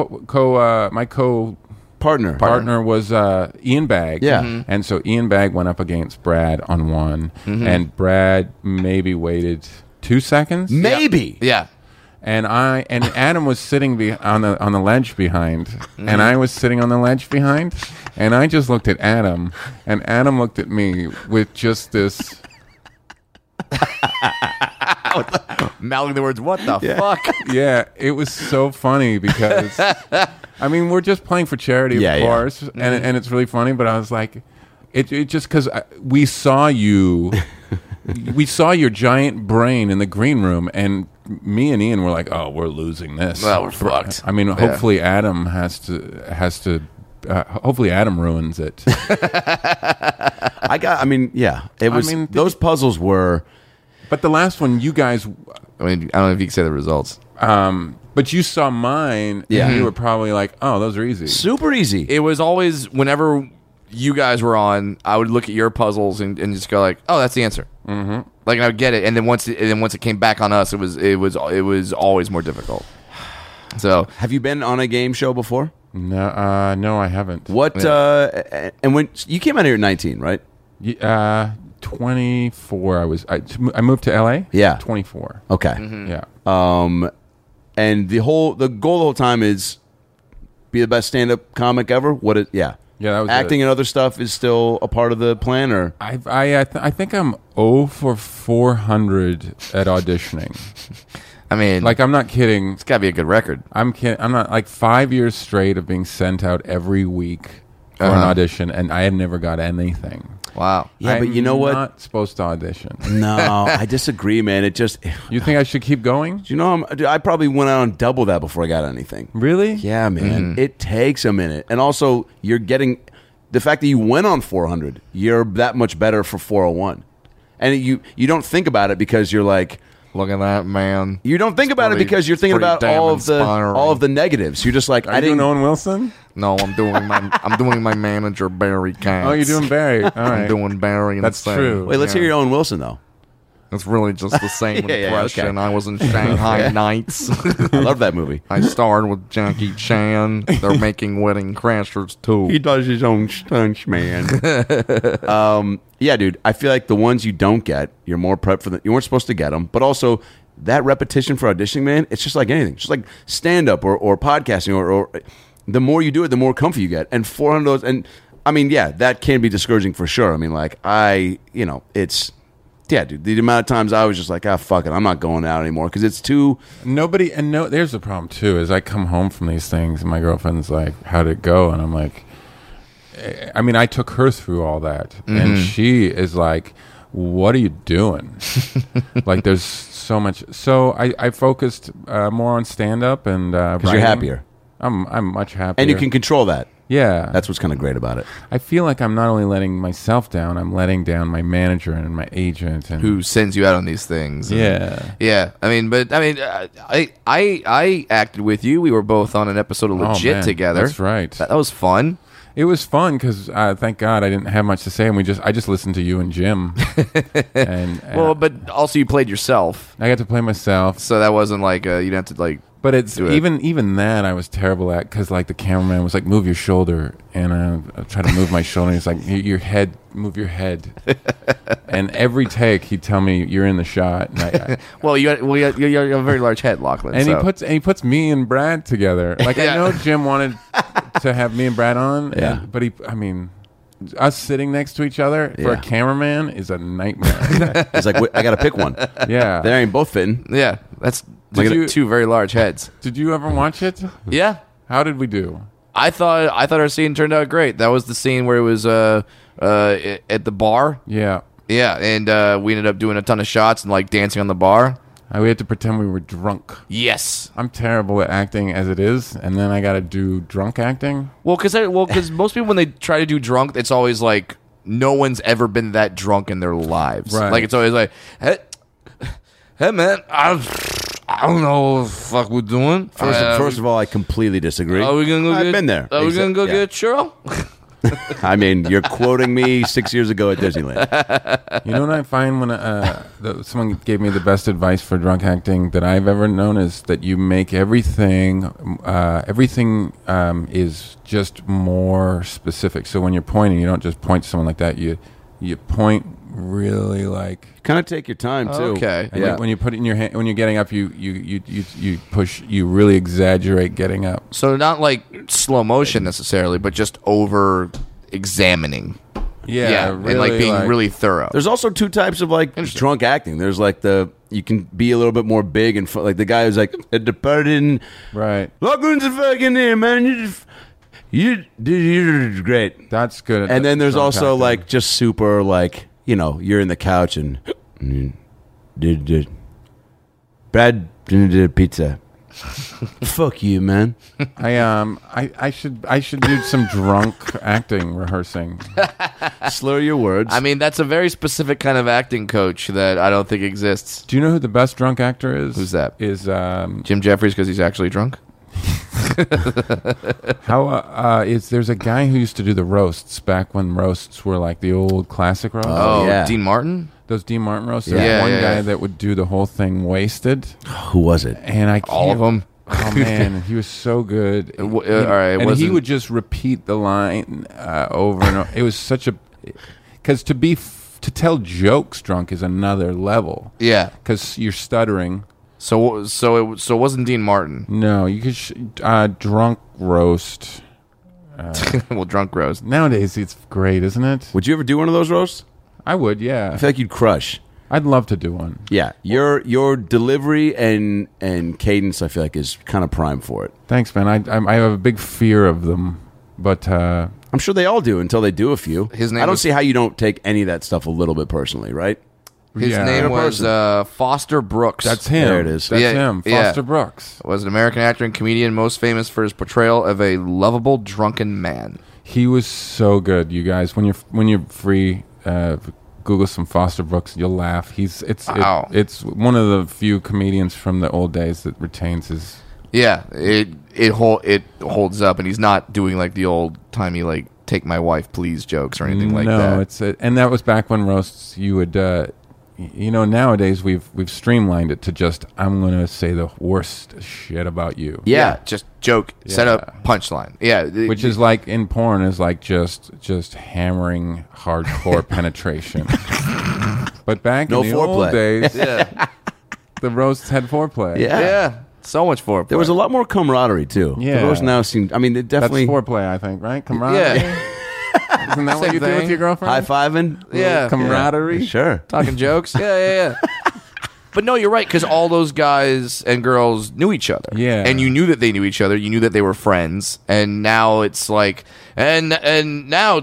co-partner was Ian Bagg. Yeah. And so Ian Bagg went up against Brad on one, and Brad maybe waited 2 seconds. Maybe. yeah. And Adam was sitting on the ledge behind, and I was sitting on the ledge behind, and I just looked at Adam, and Adam looked at me with just this. Mouthing the words, "What the fuck?" Yeah, it was so funny because, I mean, we're just playing for charity, Yeah, of yeah. course, and it's really funny. But I was like, it just because we saw you, we saw your giant brain in the green room, and me and Ian were like, oh, we're losing this. Well, we're fucked. I mean, hopefully Adam has to. Hopefully Adam ruins it. It was those puzzles were. But the last one, you guys, I mean, I don't know if you can say the results. but you saw mine, Yeah. and you were probably like, oh, those are easy. Super easy. It was always whenever you guys were on, I would look at your puzzles and just go like, "Oh, that's the answer." Mm-hmm. Like I would get it, and then once it came back on us, it was always more difficult. So Have you been on a game show before? No, no, I haven't. What? And when you came out here at 19, right? 24. I moved to LA. Yeah. 24. Okay. Yeah. And the goal the whole time is be the best stand-up comic ever. Yeah, that was acting it. and other stuff is still a part of the plan, or I think I'm 0 for 400 at auditioning. I mean, Like, I'm not kidding. it's got to be a good record. I'm not, like, 5 years straight of being sent out every week for an audition, and I have never got anything. Wow. Yeah, but you know what? I'm not supposed to audition. No, I disagree, man. It just You think I should keep going? I probably went out on double that before I got anything. Really? Yeah, man. It takes a minute, and also you're getting the fact that you went on 400. You're that much better for 401, and you don't think about it because you're like. Look at that, man. You don't think about it pretty- because you're thinking pretty about damn all inspiring. of the negatives. You're just like, Are you doing Owen Wilson? No, I'm doing my manager Barry Katz. Oh, you're doing Barry. All right. I'm doing Barry. That's instead. true. Wait, let's hear your Owen Wilson though. It's really just the same Yeah, impression. okay. I was in Shanghai Nights. I love that movie. I starred with Jackie Chan. They're making Wedding Crashers too. He does his own stunts, man. Yeah, dude. I feel like the ones you don't get, you're more prepped for them. You weren't supposed to get them, but also that repetition for auditioning, man. It's just like anything. It's just like stand up or podcasting or the more you do it, the more comfy you get. And 400 of those, and I mean, yeah, that can be discouraging for sure. I mean, like it's. Yeah, dude. The amount of times I was just like, fuck it, I'm not going out anymore because it's too. There's the problem too. Is I come home from these things and my girlfriend's like, "How'd it go?" And I'm like, I mean, I took her through all that, and she is like, "What are you doing?" Like, there's so much. So I focused more on stand up and Because you're happier. I'm much happier, And you can control that. Yeah, That's what's kind of great about it. I feel like I'm not only letting myself down, I'm letting down my manager and my agent, and Who sends you out on these things? Yeah. I acted with you. We were both on an episode of Legit man, together. that's right. That was fun. It was fun because thank God I didn't have much to say, and I just listened to you and Jim, and Well, but also you played yourself, I got to play myself. so that wasn't like you didn't have to like. But it's Do it. even that I was terrible at because like the cameraman was like, "Move your shoulder," and I tried to move my shoulder. And he's like, "Your head, move your head." And every take he'd tell me, "You're in the shot." And Well, you have a very large head, Lachlan. and so. he puts me and Brad together. Like Yeah. I know Jim wanted to have me and Brad on, Yeah. but us sitting next to each other for a Yeah. cameraman is a nightmare. It's like, I got to pick one. Yeah. They ain't both fitting. Yeah, that's Did you- two very large heads. Did you ever watch it? Yeah, How did we do? I thought our scene turned out great. That was the scene where it was at the bar. Yeah. Yeah, and we ended up doing a ton of shots and like dancing on the bar. We had to pretend we were drunk. Yes. I'm terrible at acting as it is, and then I got to do drunk acting. Well, because most people when they try to do drunk, it's always like no one's ever been that drunk in their lives. Right. Like it's always like, hey man, I don't know what the fuck we're doing. First of all, I completely disagree. Are we gonna go? I've been there. Are we gonna go Yeah. get churro? I mean, you're quoting me 6 years ago at Disneyland. You know what I find when someone gave me the best advice for drunk acting that I've ever known is that you make everything is just more specific. So when you're pointing, you don't just point to someone like that. You point really like. Kind of take your time too. Okay. And Yeah. when you put it in your hand, when you're getting up, you push, you really exaggerate getting up. So not like slow motion necessarily, but just over examining. And like being really thorough. There's also two types of like drunk acting. There's like you can be a little bit more big and like the guy who's like at the party. right. Welcome to fucking here, man. You're great. That's good. And then there's drunk also acting. like just super like you're in the couch and did Brad did pizza. Fuck you, man. I should do some drunk acting rehearsing. Slur your words. I mean, that's a very specific kind of acting coach that I don't think exists. Do you know who the best drunk actor is? Who's that? Is Jim Jeffries because he's actually drunk. there's a guy who used to do the roasts back when roasts were like the old classic roasts. Oh, yeah. Dean Martin. Those Dean Martin roasts. Yeah. There's one Yeah, guy yeah. that would do the whole thing wasted, Who was it? and I can't, All of them. Oh man, he was so good. All right, and he wasn't- would just repeat the line over and over. It was such a because to tell jokes drunk is another level. Yeah. Because you're stuttering. So it wasn't Dean Martin. No, you could drunk roast. Well, drunk roast. Nowadays, it's great, isn't it? Would you ever do one of those roasts? I would, yeah. I feel like you'd crush. I'd love to do one. Yeah, your delivery and cadence, I feel like, is kind of prime for it. Thanks, man. I have a big fear of them, but I'm sure they all do until they do a few. His name I don't was- see how you don't take any of that stuff a little bit personally, right? His Yeah. name Good was person. Foster Brooks. that's him. There it is. That's Yeah, him. yeah. Foster Brooks. Was an American actor and comedian most famous for his portrayal of a lovable drunken man. He was so good, you guys. When you're free, Google some Foster Brooks. You'll laugh. Wow. It's one of the few comedians from the old days that retains his. Yeah, it holds up, and he's not doing like the old timey like "take my wife, please" jokes or anything like that. No, and that was back when roasts you would nowadays we've streamlined it to just I'm gonna say the worst shit about you. Yeah. Just joke, set up, punchline. Yeah, Which is like in porn is like just hammering hardcore penetration. But back No in the foreplay. old days, yeah, the roasts had foreplay. yeah. So much foreplay. There was a lot more camaraderie too. Yeah. The roast now seemed. I mean, it That's definitely foreplay, I think, right? Camaraderie. Yeah. Isn't that what Same you do thing. with your girlfriend? high fiving. Yeah. Camaraderie. Sure. talking jokes. Yeah. But no, you're right, because all those guys and girls knew each other. Yeah. And you knew that they knew each other. You knew that they were friends. And now it's like, and now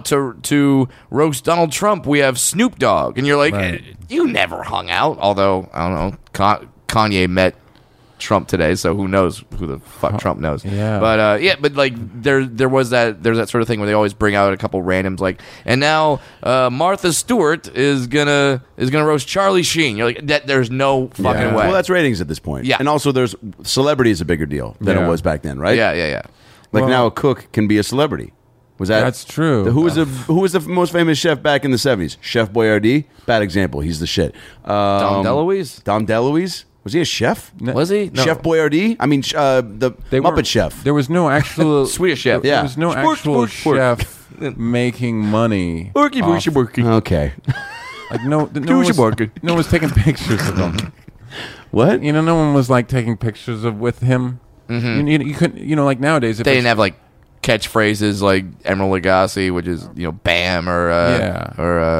to roast Donald Trump, we have Snoop Dogg. And you're like, Right. you never hung out. Although, I don't know, Kanye met Trump today, so who knows who the fuck Trump knows. Yeah. But like there was that sort of thing where they always bring out a couple randoms like, and now Martha Stewart is gonna roast Charlie Sheen. You're like, that there's no fucking Yeah. way. Well, that's ratings at this point. Yeah. And also, there's celebrity is a bigger deal than Yeah. it was back then, right? yeah. Like Well- now, a cook can be a celebrity. Was that? That's true. Who was the most famous chef back in the 70s? Chef Boyardee. Bad example. He's the shit. Dom DeLuise? Dom DeLuise. Was he a chef? Was he? No. Chef Boyardee. I mean, the They Muppet were- Chef. There was no actual Swedish chef. Yeah. There was no actual chef making money. Worky, off- worky, worky. Okay. Like no Do one your work. no one was taking pictures of him. What? No one was like taking pictures of with him. You couldn't. Like nowadays, if They it's- didn't have like catchphrases like Emerald Lagasse, which is Bam, or Yeah.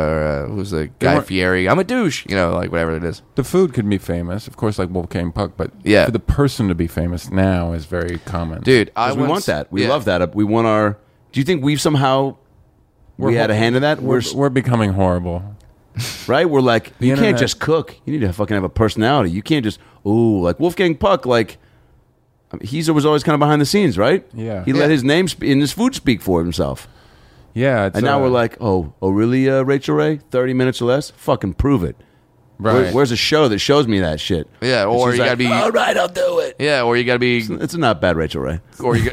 or who's the Guy weren't- Fieri? I'm a douche. Like whatever it is. the food could be famous, of course, like Wolfgang Puck. But Yeah. for the person to be famous now is very common, Dude, I 'Cause we once- want that. We yeah. love that. We want our. Do you think we've somehow we had a hand in that? We're becoming horrible. Right? We're like, you can't internet- just cook. You need to fucking have a personality. You can't just, like Wolfgang Puck, like, I mean, he was always kind of behind the scenes, right? Yeah. He let his name and his food speak for himself. Yeah, it's, And now we're like, oh, really, Rachel Ray? 30 minutes or less? Fucking prove it. right. Where's a show that shows me that shit? Yeah, And or she's you like, gotta be. all right, I'll do it. Yeah, or you gotta be. It's not bad, Rachel Ray. Or you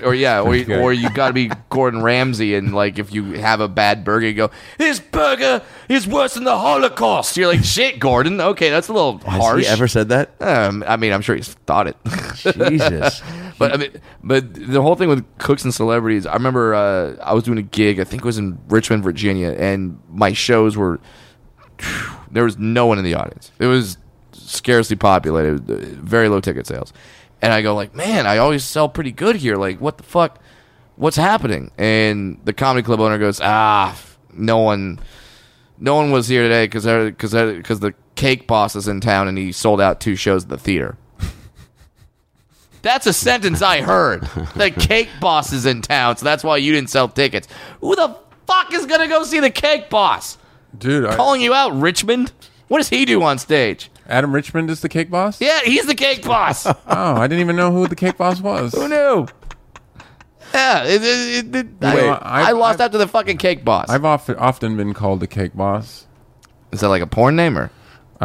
gotta be Gordon Ramsay, and like if you have a bad burger, you go, his burger is worse than the Holocaust. You're like, shit, Gordon. Okay, that's a little Has harsh. he ever said that? I mean, I'm sure he's thought it. Jesus. But the whole thing with cooks and celebrities, I remember I was doing a gig. I think it was in Richmond, Virginia, and my shows were there was no one in the audience. It was scarcely populated, very low ticket sales. And I go like, man, I always sell pretty good here. Like, what the fuck? What's happening? And the comedy club owner goes, no one was here today because the cake boss is in town and he sold out 2 shows at the theater. That's a sentence I heard. The cake boss is in town, so that's why you didn't sell tickets. Who the fuck is gonna go see the cake boss? Dude, Calling you out, Richmond? What does he do on stage? Adam Richmond is the cake boss. Yeah, he's the cake boss. Oh, I didn't even know who the cake boss was. Who knew? Yeah, I lost out to the fucking cake boss. I've often been called the cake boss. Is that like a porn name or?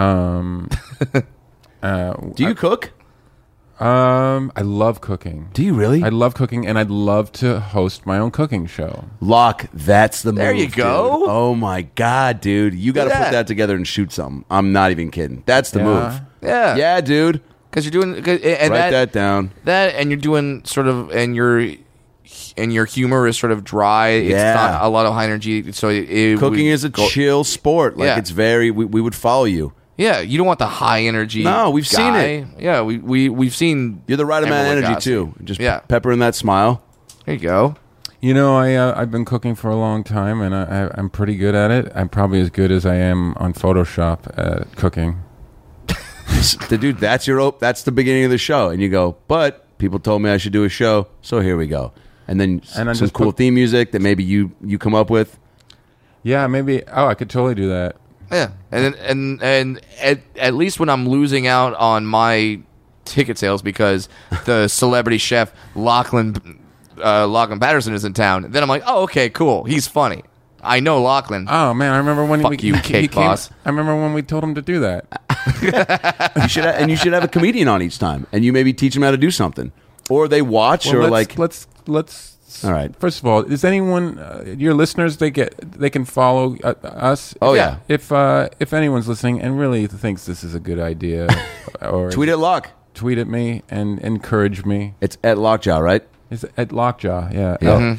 Do you cook? I love cooking. Do you really? I love cooking, and I'd love to host my own cooking show. Locke, that's the move. There you go. Dude. Oh my god, dude. You got to Yeah. put that together and shoot something. I'm not even kidding. That's the Yeah? move. Yeah. Yeah, dude. Because you're doing and Write that down. That and you're doing sort of and your humor is sort of dry. It's Yeah. not a lot of high energy. So Cooking is a chill sport. Like Yeah. it's very. We would follow you. Yeah, you don't want the high energy. No, we've seen guy. it. Yeah, we've seen. You're the right amount of Emerald energy Lagasse. too. Just Yeah. pepper in that smile. There you go. I've been cooking for a long time, and I'm pretty good at it. I'm probably as good as I am on Photoshop at cooking. Dude, that's that's the beginning of the show, and you go. But people told me I should do a show, so here we go. And then And I some just cool put- theme music that maybe you come up with. Yeah, maybe. Oh, I could totally do that. Yeah, and at least when I'm losing out on my ticket sales because the celebrity chef Lachlan Patterson is in town, then I'm like, oh, okay, cool. He's funny. I know Lachlan. Oh man, I remember when Fuck you, cake boss. I remember when we told him to do that. You should have a comedian on each time, and you maybe teach them how to do something, or they watch, or Well, like let's All right. First of all, is anyone your listeners? They can follow us. Oh, yeah. If anyone's listening and really thinks this is a good idea, or Tweet at Lock. tweet at me and encourage me. It's at Lockjaw, right? Is it at Lockjaw? Yeah, Yeah.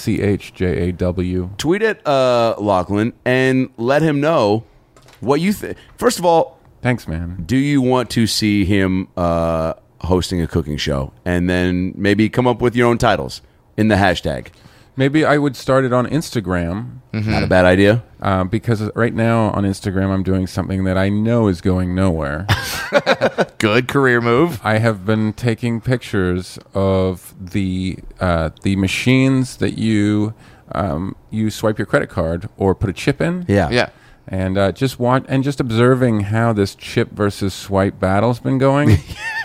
LACHJAW. Tweet at Lachlan and let him know what you think. First of all, Thanks, man. do you want to see him hosting a cooking show? And then maybe come up with your own titles in the hashtag. Maybe I would start it on Instagram. Not a bad idea. Because right now on Instagram I'm doing something that I know is going nowhere. Good career move. I have been taking pictures of the machines that you swipe your credit card or put a chip in. Yeah. And just observing how this chip versus swipe battle's been going.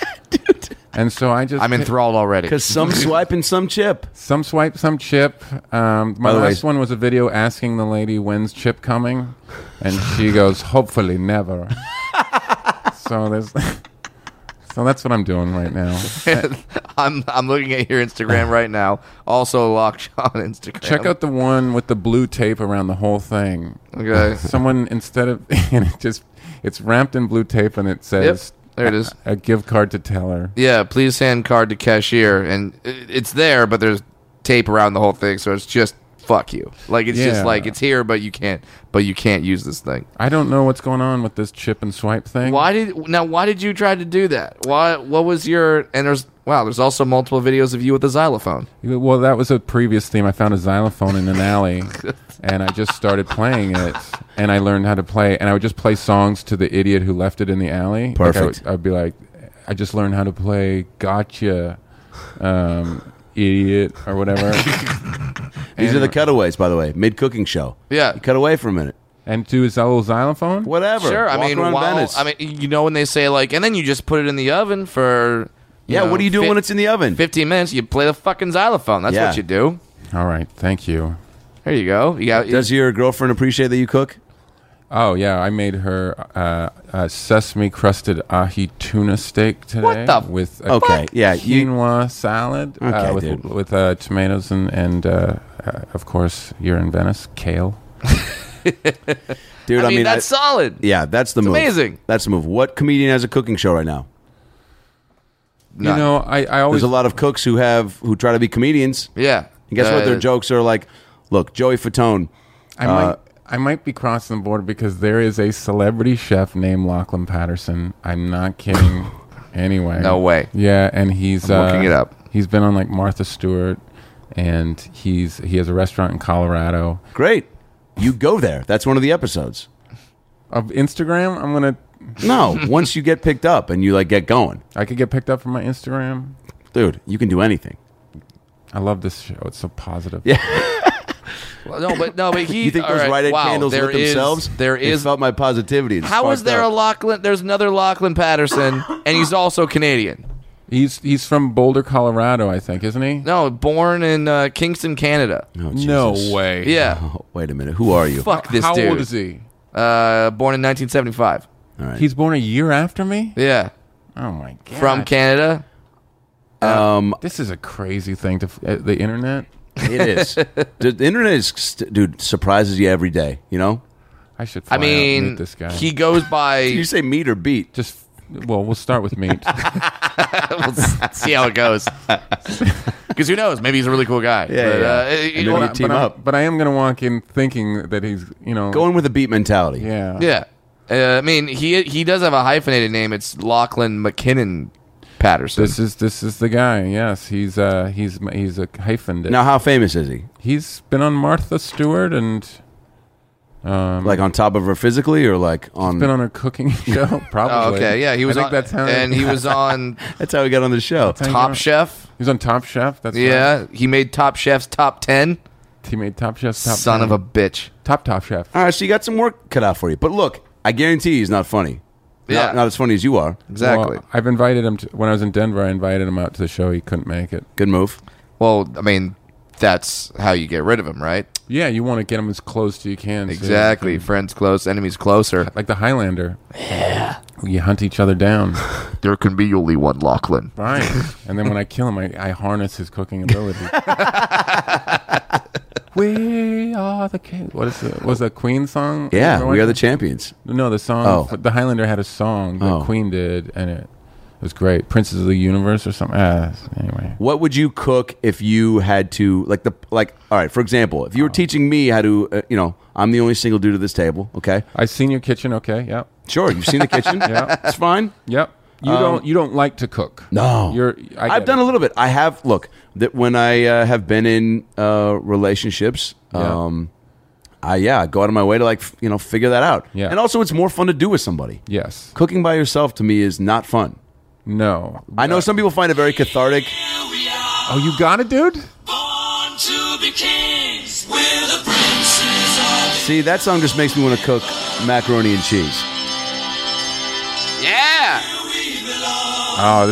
And so I'm enthralled already. Because some swipe and some chip. Some swipe, some chip. My last one was a video asking the lady when's chip coming, and she goes, "Hopefully never." So that's what I'm doing right now. I'm looking at your Instagram right now. Also, Lockjaw on Instagram. Check out the one with the blue tape around the whole thing. Okay. Someone instead of and it's wrapped in blue tape and it says. Yep. There it is. A gift card to teller. Yeah, please hand card to cashier, and it's there, but there's tape around the whole thing, so it's just fuck you. Like it's just like it's here, but you can't use this thing. I don't know what's going on with this chip and swipe thing. Why did you try to do that? What was your and there's also multiple videos of you with a xylophone. Well, that was a previous theme. I found a xylophone in an alley, and I just started playing it, and I learned how to play. And I would just play songs to the idiot who left it in the alley. Perfect. I'd be like, I just learned how to play Gotcha, idiot, or whatever. These are the cutaways, by the way. Mid-cooking show. Yeah. You cut away for a minute. And do his little xylophone? Whatever. Sure, Walk around Venice. when they say like, and then you just put it in the oven for Yeah, what do you do when it's in the oven? 15 minutes, you play the fucking xylophone. That's Yeah. what you do. All right, thank you. There you go. Does your girlfriend appreciate that you cook? Oh, yeah, I made her a sesame-crusted ahi tuna steak today. What the with a Okay, yeah, quinoa salad Okay, dude. with tomatoes and of course, you're in Venice, kale. Dude, I mean, that's solid. Yeah, that's the move. amazing. That's the move. What comedian has a cooking show right now? You know, I always... There's a lot of cooks who try to be comedians. Yeah. And guess what? Their jokes are like, look, Joey Fatone. I might be crossing the border because there is a celebrity chef named Lachlan Patterson. I'm not kidding. Anyway. No way. Yeah, and he's... I'm looking it up. He's been on, like, Martha Stewart, and he has a restaurant in Colorado. Great. You go there. That's one of the episodes. Of Instagram, I'm going to... No, once you get picked up and you like get going. I could get picked up from my Instagram. Dude, you can do anything. I love this show. It's so positive. Yeah. Well, no, but he. You think those Rite Aid candles lit themselves? There felt my positivity. How is there a Lachlan? There's another Lachlan Patterson, and he's also Canadian. He's from Boulder, Colorado, I think, isn't he? No, born in Kingston, Canada. Oh, No Jesus. way. Yeah. Oh, wait a minute. Who are you? Fuck this How dude. old is he? Born in 1975. All right. He's born a year after me? Yeah. Oh, my God. From Canada. This is a crazy thing to... the internet? It is. The internet is, dude, surprises you every day, you know? I should fly out and meet this guy. he goes by... Did you say meat or beat? Just... Well, we'll start with meat. We'll see how it goes. Because who knows? Maybe he's a really cool guy. Yeah, but, yeah. you And know, then you team up. But I am going to walk in thinking that he's, Going with a beat mentality. Yeah. yeah. I mean, he does have a hyphenated name. It's Lachlan McKinnon Patterson. This is the guy. Yes, he's a hyphen. Now, how famous is he? He's been on Martha Stewart and Like on top of her physically, or like on? been on a cooking show. Probably. Oh, okay, yeah, he was. I think on, that's how. and he was on That's how we got on the show. Top Chef. He was on Top Chef. That's Yeah, right. he made Top Chef's top 10. He made Top Chef's top. Son 10. of a bitch. Top Chef. All right, so you got some work cut out for you. But look, I guarantee he's not funny. Yeah. Not as funny as you are. Exactly. Well, I've invited him to, when I was in Denver. I invited him out to the show. He couldn't make it. Good move. Well, I mean, that's how you get rid of them, right? Yeah, you want to get them as close to you can. so Exactly. you can- Friends close, enemies closer. like the Highlander. Yeah. You hunt each other down. There can be only one Lachlan. Right. And then when I kill him, I harness his cooking ability. We are the king. What is it? Was it a Queen song? Yeah, Remember we are what- the champions. No, the song. Oh. The Highlander had a song that Oh. Queen did, and it was great. Princes of the Universe or something. Anyway. What would you cook if you had to like? All right, for example, if you were teaching me how to, I'm the only single dude at this table. Okay, I've seen your kitchen. Okay. Yep. sure, you've seen the kitchen. Yeah. It's fine. Yep. You don't like to cook. No, I've done a little bit. I have. Look, that when I have been in relationships, Yeah. I go out of my way to figure that out. Yeah. And also, it's more fun to do with somebody. Yes. Cooking by yourself to me is not fun. No. I know some people find it very cathartic. Oh, you got it, dude? Born to be kings, we're the princes of See, that song just makes me want to cook macaroni and cheese. Yeah. Oh,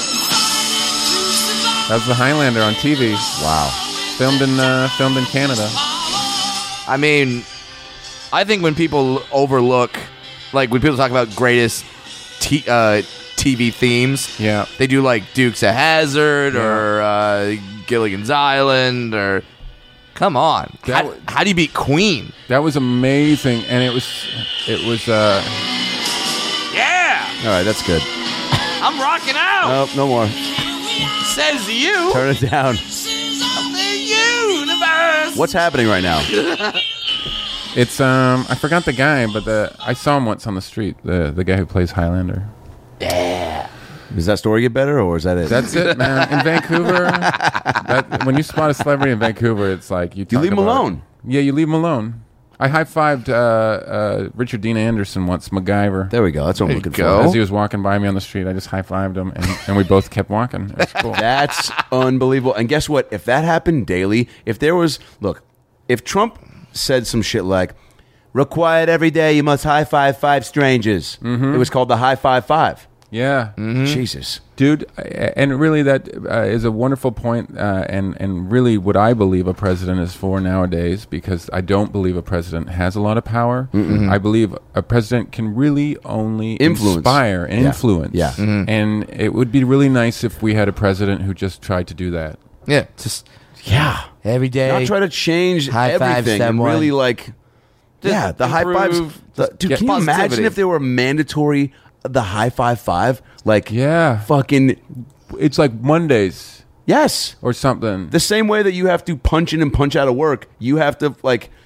that's the Highlander on TV. Wow. Filmed in Canada. I mean, I think when people overlook, like when people talk about greatest TV themes, Yeah. they do like Dukes of Hazzard or Gilligan's Island or. Come on, how do you beat Queen? That was amazing, and it was. Yeah, All right, that's good. I'm rocking out. Nope, no more. Says you, Turn it down. the universe. What's happening right now? It's I forgot the guy, but I saw him once on the street. The guy who plays Highlander. Does that story get better, or is that it? That's it, man. In Vancouver, when you spot a celebrity in Vancouver, it's like you leave him about alone. it. Yeah, you leave him alone. I high-fived Richard Dean Anderson once, MacGyver. There we go. That's what I'm looking go. for. As he was walking by me on the street, I just high-fived him, and we both kept walking. It was cool. That's unbelievable. And guess what? If that happened daily, if Trump said some shit like, required every day you must high-five 5 strangers. Mm-hmm. It was called the high-five-5. Yeah. Jesus. Dude, and really that is a wonderful point, and really what I believe a president is for nowadays, because I don't believe a president has a lot of power. I believe a president can really only Influence. inspire and Yeah. influence. Yeah. And it would be really nice if we had a president who just tried to do that. Yeah, just Yeah. every day. Not try to change High five everything and someone. really the high fives. improve, Dude, get can you imagine positivity. if they were mandatory, the high 5? Like, Yeah. fucking, It's like Mondays yes. or something. The same way that you have to punch in and punch out of work, you have to,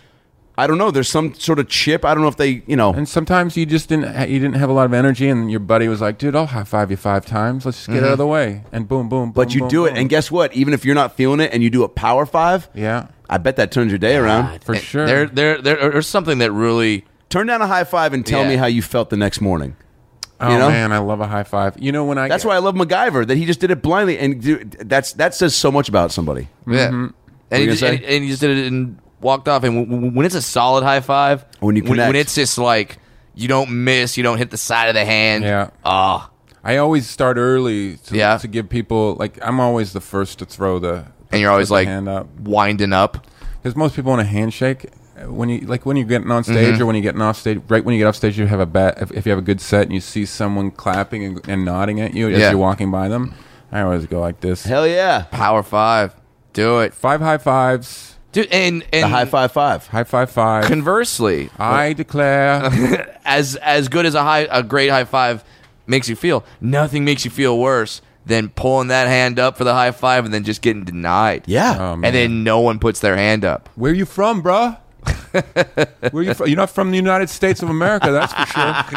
I don't know, there's some sort of chip. I don't know if they, And sometimes you just didn't have a lot of energy, and your buddy was like, "Dude, I'll high five you 5 times. Let's just get out of the way." And boom, boom, boom. but you boom, do it. boom. And guess what? Even if you're not feeling it and you do a power 5, Yeah, I bet that turns your day around. for sure. There's something that really. Turn down a high 5 and tell Yeah. me how you felt the next morning. Oh you know? man, I love a high five. You know when I That's why I love MacGyver, that he just did it blindly. And dude, that says so much about somebody. Yeah. Mm-hmm. And, you he just, gonna and, say? and he just did it and walked off. And when it's a solid high five, When you connect. when it's just like you don't miss, you don't hit the side of the hand. Yeah. Oh, I always start early Yeah. to give people I'm always the first to throw and you're always put the like hand up, winding up. because most people want a handshake. When you're getting on stage or when you're getting off stage, right when you get off stage, you have if you have a good set and you see someone clapping and nodding at you as Yeah. you're walking by them. I always go like this. Hell yeah. Power 5. Do it. 5 high fives, Dude, and The high 5. high 5. conversely, I declare. as good as a great high five makes you feel, nothing makes you feel worse than pulling that hand up for the high five and then just getting denied. Yeah. Man. And then no one puts their hand up. Where you from, bruh? Where you from? You're not from the United States of America, that's for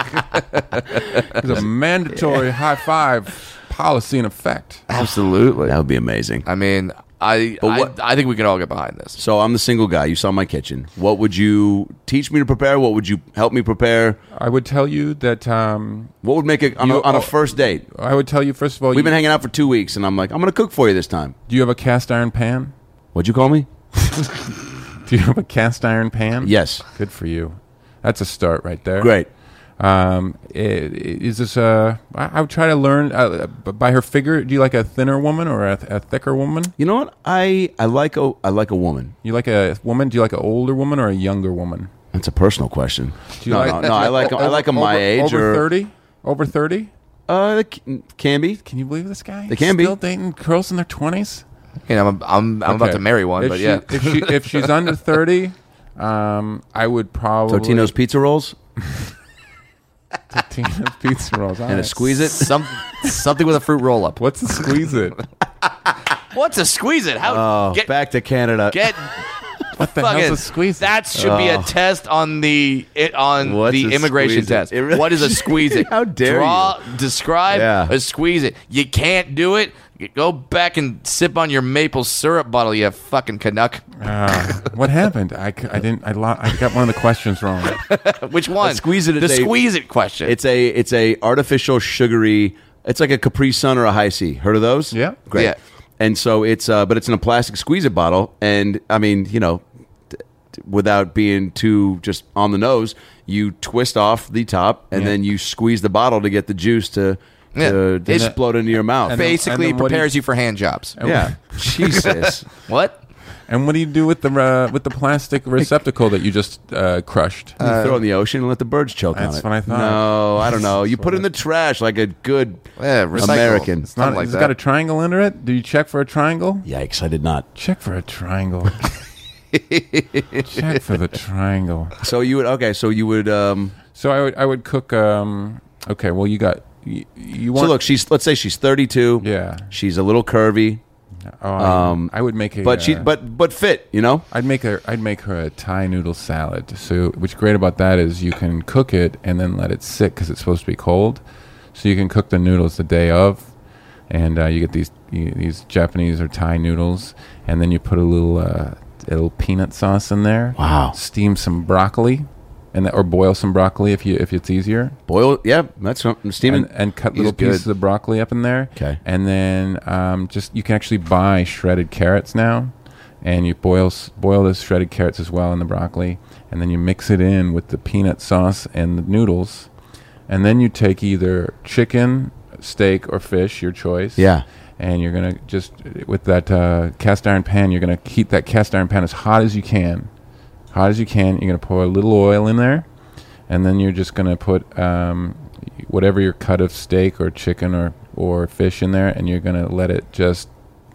sure. There's a mandatory high five policy in effect. Absolutely. That would be amazing. I mean, I think we can all get behind this. So I'm the single guy. You saw my kitchen. What would you teach me to prepare? What would you help me prepare? I would tell you that. What would make it on a first date? I would tell you first of all. We've been hanging out for 2 weeks, and I'm like, I'm going to cook for you this time. Do you have a cast iron pan? What'd you call me? Do you have a cast iron pan? Yes. Good for you. That's a start right there. Great. Is this I would try to learn by her figure. Do you like a thinner woman or a thicker woman? You know what? I like a woman. You like a woman? Do you like an older woman or a younger woman? That's a personal question. Do you No, I like them my age over or 30. Over 30. They can be. Can you believe this guy? They can be. Still dating girls in their 20s. You know, I'm about to marry one, but yeah. If she's under 30, I would probably Totino's pizza rolls Totino's pizza rolls and a squeeze it. Something with a fruit roll up. What's a squeeze it? What's a squeeze it? How Back to Canada. get What the hell's a squeeze it? That should be a test on the What's a immigration squeeze it? test. It really What is a squeeze it? How dare Describe Yeah. a squeeze it. You can't do it. You go back and sip on your maple syrup bottle, you fucking Canuck. What happened? I got one of the questions wrong. Which one? A squeeze it is The squeeze it question. It's a artificial sugary. It's like a Capri Sun or a High C. Heard of those? Yeah. Great. Yeah. And so it's but it's in a plastic squeeze it bottle, and I mean, you know, without being too just on the nose, you twist off the top and then you squeeze the bottle to get the juice to explode into your mouth. and then- Basically what do you- prepares you for hand jobs. Yeah. Jesus. What? And what do you do with the plastic receptacle that you just crushed? You throw it in the ocean and let the birds choke on it. That's what I thought. No, I don't know. You put it in the trash like a good Recycle. American. It's not. Something like It's that. got a triangle under it. Do you check for a triangle? Yikes! I did not. Check for a triangle. Check for the triangle. So you would So I would cook. Okay. Well, you got. You want. So look, let's say she's 32. Yeah. She's a little curvy, I would make a. but fit. You know. I'd make her a Thai noodle salad. So what's great about that is you can cook it and then let it sit because it's supposed to be cold. So you can cook the noodles the day of, and you get these Japanese or Thai noodles, and then you put a little peanut sauce in there. Wow. Steam some broccoli, or boil some broccoli if it's easier. Boil. Yeah, that's steaming. And cut He's little good. pieces of broccoli up in there. Okay. And then you can actually buy shredded carrots now, and you boil those shredded carrots as well in the broccoli, and then you mix it in with the peanut sauce and the noodles, and then you take either chicken, steak, or fish, your choice. Yeah. And you're gonna just with that cast iron pan, you're gonna heat that cast iron pan as hot as you can. Hot as you can. You're gonna pour a little oil in there, and then you're just gonna put whatever your cut of steak or chicken or fish in there, and you're gonna let it just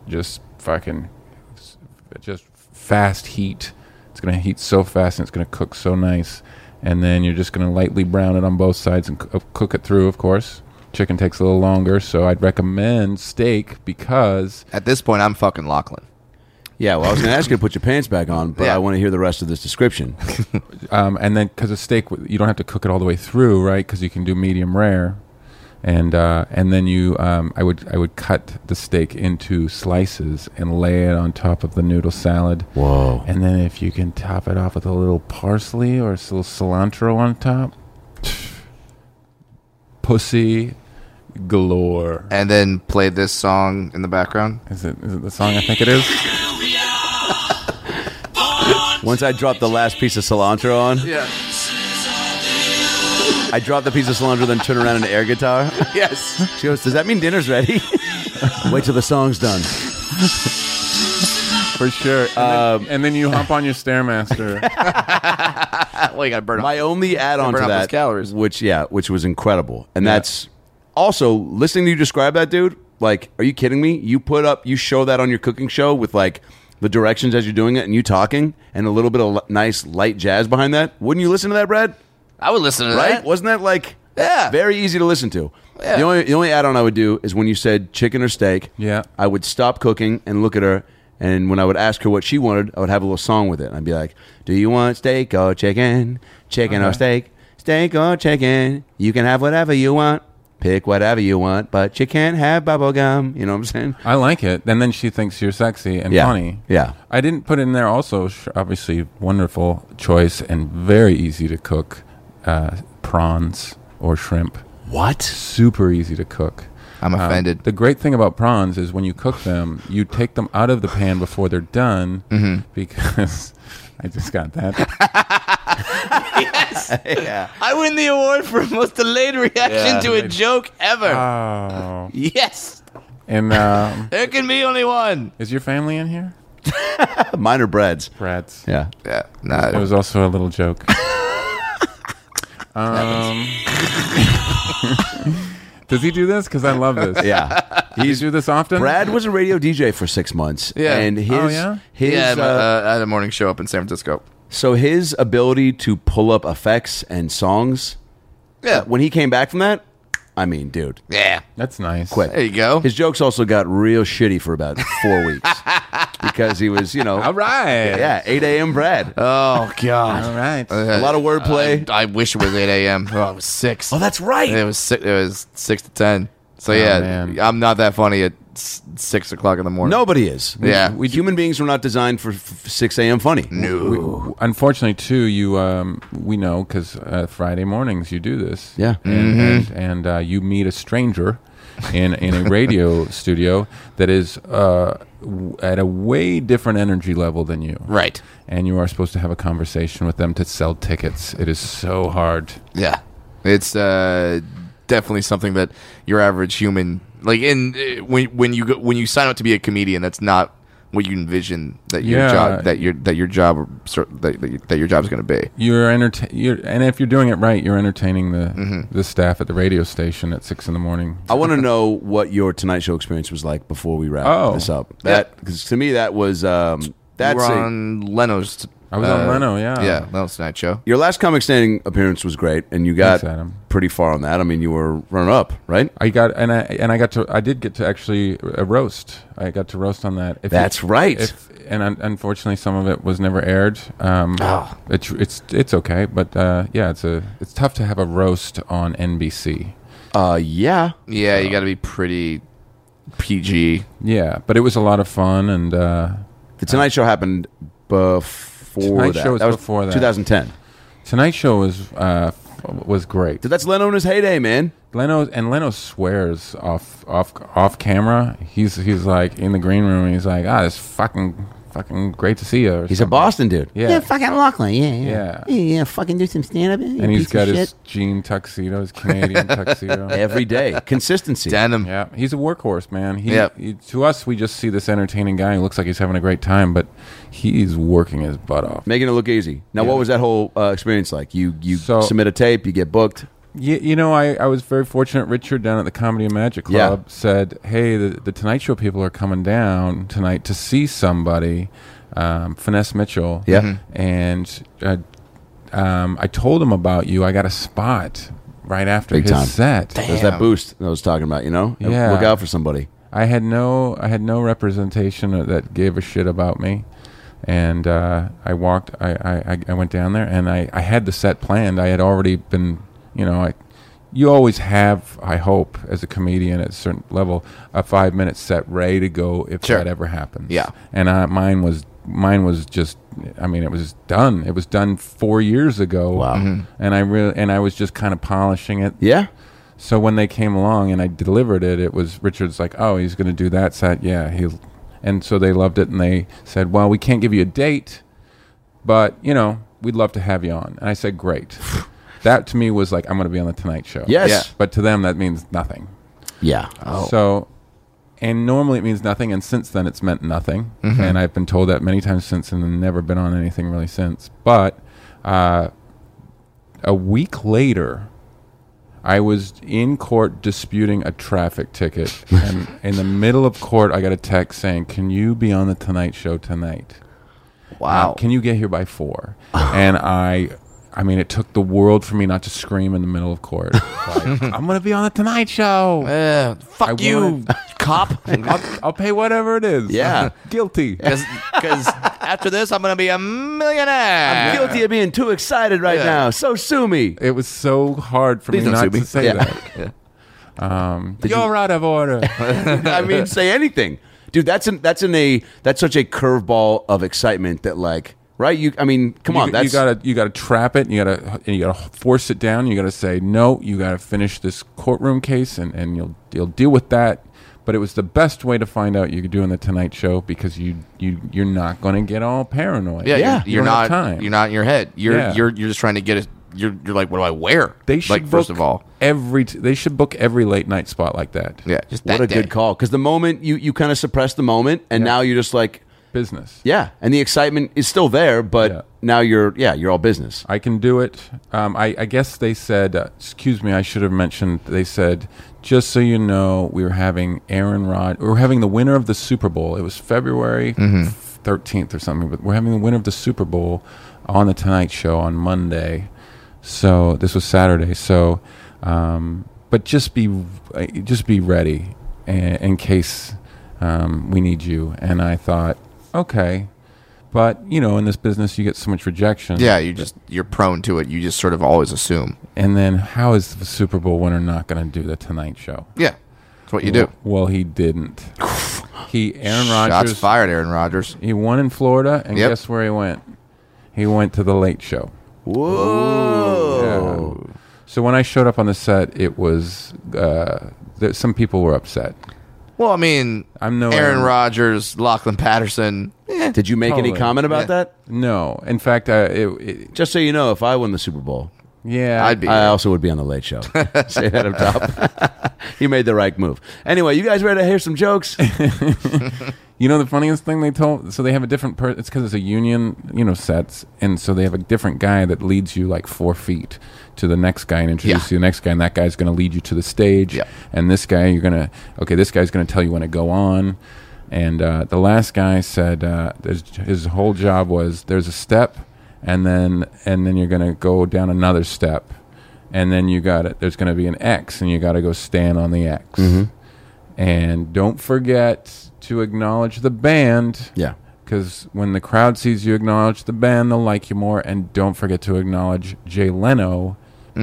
fast heat. It's gonna heat so fast, and it's gonna cook so nice. And then you're just gonna lightly brown it on both sides and cook it through. Of course, chicken takes a little longer, so I'd recommend steak because At this point, I'm fucking Lachlan. Yeah. Well, I was going to ask you to put your pants back on, but Yeah. I want to hear the rest of this description. and then because a steak, you don't have to cook it all the way through, right? Because you can do medium rare, and then I would cut the steak into slices and lay it on top of the noodle salad. Whoa. And then if you can top it off with a little parsley or a little cilantro on top, pussy galore. And then play this song in the background. Is it the song I think it is? Once I dropped the last piece of cilantro on, Yeah. I dropped the piece of cilantro, then turn around and air guitar. Yes. She goes, "Does that mean dinner's ready?" Wait till the song's done. For sure. And then you hop on your Stairmaster. Well, you got to burn My only add-on burn to off those that, calories. which was incredible, and that's also listening to you describe that, dude. Like, are you kidding me? You show that on your cooking show with like the directions as you're doing it, and you talking, and a little bit of nice light jazz behind that. Wouldn't you listen to that, Brad? I would listen to Right? that. Wasn't that like Yeah. very easy to listen to? Yeah. The only add-on I would do is when you said chicken or steak. Yeah. I would stop cooking and look at her, and when I would ask her what she wanted, I would have a little song with it. And I'd be like, "Do you want steak or chicken? Chicken or steak? Steak or chicken? You can have whatever you want. Pick whatever you want, but you can't have bubble gum." You know what I'm saying? I like it. And then she thinks you're sexy and Yeah. funny. Yeah. I didn't put in there also, obviously, wonderful choice and very easy to cook prawns or shrimp. What? Super easy to cook. I'm offended. The great thing about prawns is when you cook them, you take them out of the pan before they're done because I just got that. Yes. Yeah. I win the award for most delayed reaction to a joke ever. Oh. Yes. And There can be only one. is your family in here? Mine are Brad's. Brad's. Yeah. Yeah. Nah. It was also a little joke. Does he do this? Because I love this. Yeah. Does he do this often? Brad was a radio DJ for 6 months. Yeah. And his, Oh, yeah? his yeah, I had a morning show up in San Francisco. so his ability to pull up effects and songs, Yeah. when he came back from that, I mean, dude, Yeah. That's nice. quit. There you go. His jokes also got real shitty for about 4 weeks because he was, All right. yeah, 8 a.m. Brad. Oh God. All right. A lot of wordplay. I wish it was 8 a.m. Oh, it was 6. Oh, that's right. It was 6. It was 6 to 10. So yeah, man. I'm not that funny at 6 o'clock in the morning. Nobody is. Yeah. Human beings were not designed for 6 a.m. funny. No. Unfortunately, too, you we know because Friday mornings you do this. Yeah. And you meet a stranger in a radio studio that is at a way different energy level than you. Right. And you are supposed to have a conversation with them to sell tickets. It is so hard. Yeah. It's definitely something that your average human when you sign up to be a comedian, that's not what you envision that your Yeah. job that your job is going to be. And if you're doing it right, you're entertaining the staff at the radio station at 6 a.m. I want to know what your Tonight Show experience was like before we wrap this up. Because to me, that was You were on Leno's. I was on Leno, yeah. Yeah, Leno's Tonight Show. your last comic standing appearance was great, and you got Thanks, Adam. pretty far on that. I mean, you were runner up, right? I did get to actually roast. I got to roast on that. That's right. Unfortunately, some of it was never aired. It's okay, but yeah, it's tough to have a roast on NBC. Yeah. Yeah, you got to be pretty PG. Yeah, but it was a lot of fun, and The Tonight Show happened before Tonight that. Show was that was before that. 2010. Tonight Show was great. Dude, that's Leno in his heyday, man. Leno swears off camera. He's like in the green room, and he's like, it's fucking great to see you. or He's a something. Boston dude. Yeah. fucking Lachlan. Yeah. Yeah, fucking do some stand up. And he's got his jean tuxedo, his Canadian tuxedo. Every day. Consistency. Denim. Yeah, he's a workhorse, man. Yep. To us, we just see this entertaining guy who looks like he's having a great time, but he's working his butt off. Making it look easy. Now, what was that whole experience like? You So- submit a tape, you get booked. You know, I was very fortunate. Richard down at the Comedy and Magic Club said, "Hey, the Tonight Show people are coming down tonight to see somebody, Finesse Mitchell." Yeah. And I told him about you. I got a spot right after Big his time. set. There's that boost I was talking about, you know? Yeah. Look out for somebody. I had no representation that gave a shit about me, and I went down there, and I had the set planned. I had already been, you always have, I hope, as a comedian at a certain level, a 5-minute set ready to go if Sure. that ever happens. Yeah. And mine was just, it was done. It was done 4 years ago. Wow. And I was just kind of polishing it. Yeah? So when they came along and I delivered it, it was Richard's like, oh, he's going to do that set. Yeah, and so they loved it, and they said, well, we can't give you a date, but we'd love to have you on. And I said, great. That to me was like, I'm going to be on the Tonight Show. Yes. Yeah. But to them that means nothing. Yeah. So, and normally it means nothing, and since then it's meant nothing. And I've been told that many times since, and never been on anything really since. But a week later, I was in court disputing a traffic ticket, and in the middle of court, I got a text saying, "Can you be on the Tonight Show tonight? Wow. Can you get here by 4?" And I mean, it took the world for me not to scream in the middle of court. Like, I'm going to be on the Tonight Show. Fuck I you, wanted- cop. I'll pay whatever it is. Yeah. Guilty. Because after this, I'm going to be a millionaire. I'm guilty of being too excited right Yeah. now. So sue me. It was so hard for Please me don't sue not me. to say Yeah. that. You're out of order. I mean, say anything. Dude, that's such a curveball of excitement that right? Come on. You gotta trap it. And you gotta force it down. You gotta say no. You gotta finish this courtroom case, and you'll deal with that. But it was the best way to find out you're doing the Tonight Show because you're not going to get all paranoid. Yeah, You you're don't have not. time. You're not in your head. You're Yeah. you're just trying to get it. You're like, what do I wear? They should like book first of all. they should book every late night spot like that. Yeah, just What that a day. good call. Because the moment you kind of suppress the moment, and now you're just like, Business. yeah, and the excitement is still there, but Yeah. now you're all business. I can do it. I guess they said, excuse me, I should have mentioned, they said, just so you know, we were having we were having the winner of the Super Bowl. It was February 13th or something, but we're having the winner of the Super Bowl on the Tonight Show on Monday. So this was Saturday. So, but just be ready in case we need you. And I thought, okay. But, in this business, you get so much rejection. Yeah, you're prone to it. You just sort of always assume. And then how is the Super Bowl winner not going to do the Tonight Show? Yeah, that's what you do. Well, he didn't. Aaron Shots Rodgers. fired, Aaron Rodgers. He won in Florida, and Yep. guess where he went? He went to the Late Show. Whoa. Yeah. So when I showed up on the set, it was some people were upset. Well, I mean, I'm no Aaron Aaron- Rodgers, Lachlan Patterson. Did you make any Totally. comment about Yeah. that? No, in fact, Just so you know, if I won the Super Bowl, yeah, I'd be. I also would be on the Late Show. Say that up top. You made the right move. Anyway, you guys ready to hear some jokes? The funniest thing they told, so they have a different it's because it's a union, sets, and so they have a different guy that leads you like 4 feet to the next guy and introduce you to the next guy, and that guy's going to lead you to the stage, Yeah. and this guy, this guy's going to tell you when to go on, and the last guy said his whole job was there's a step, and then you're going to go down another step, and then there's going to be an X, and you got to go stand on the X, and don't forget to acknowledge the band. Yeah. Because when the crowd sees you acknowledge the band, they'll like you more. And don't forget to acknowledge Jay Leno,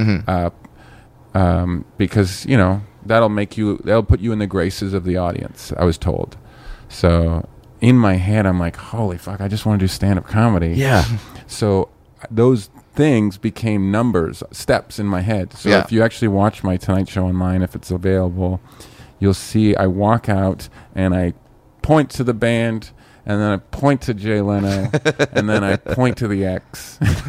because that'll put you in the graces of the audience. I was told. So in my head, I'm like, holy fuck! I just want to do stand-up comedy. Yeah. So those things became steps in my head. So Yeah. if you actually watch my Tonight Show online, if it's available, you'll see I walk out and I point to the band, and then I point to Jay Leno, and then I point to the X, and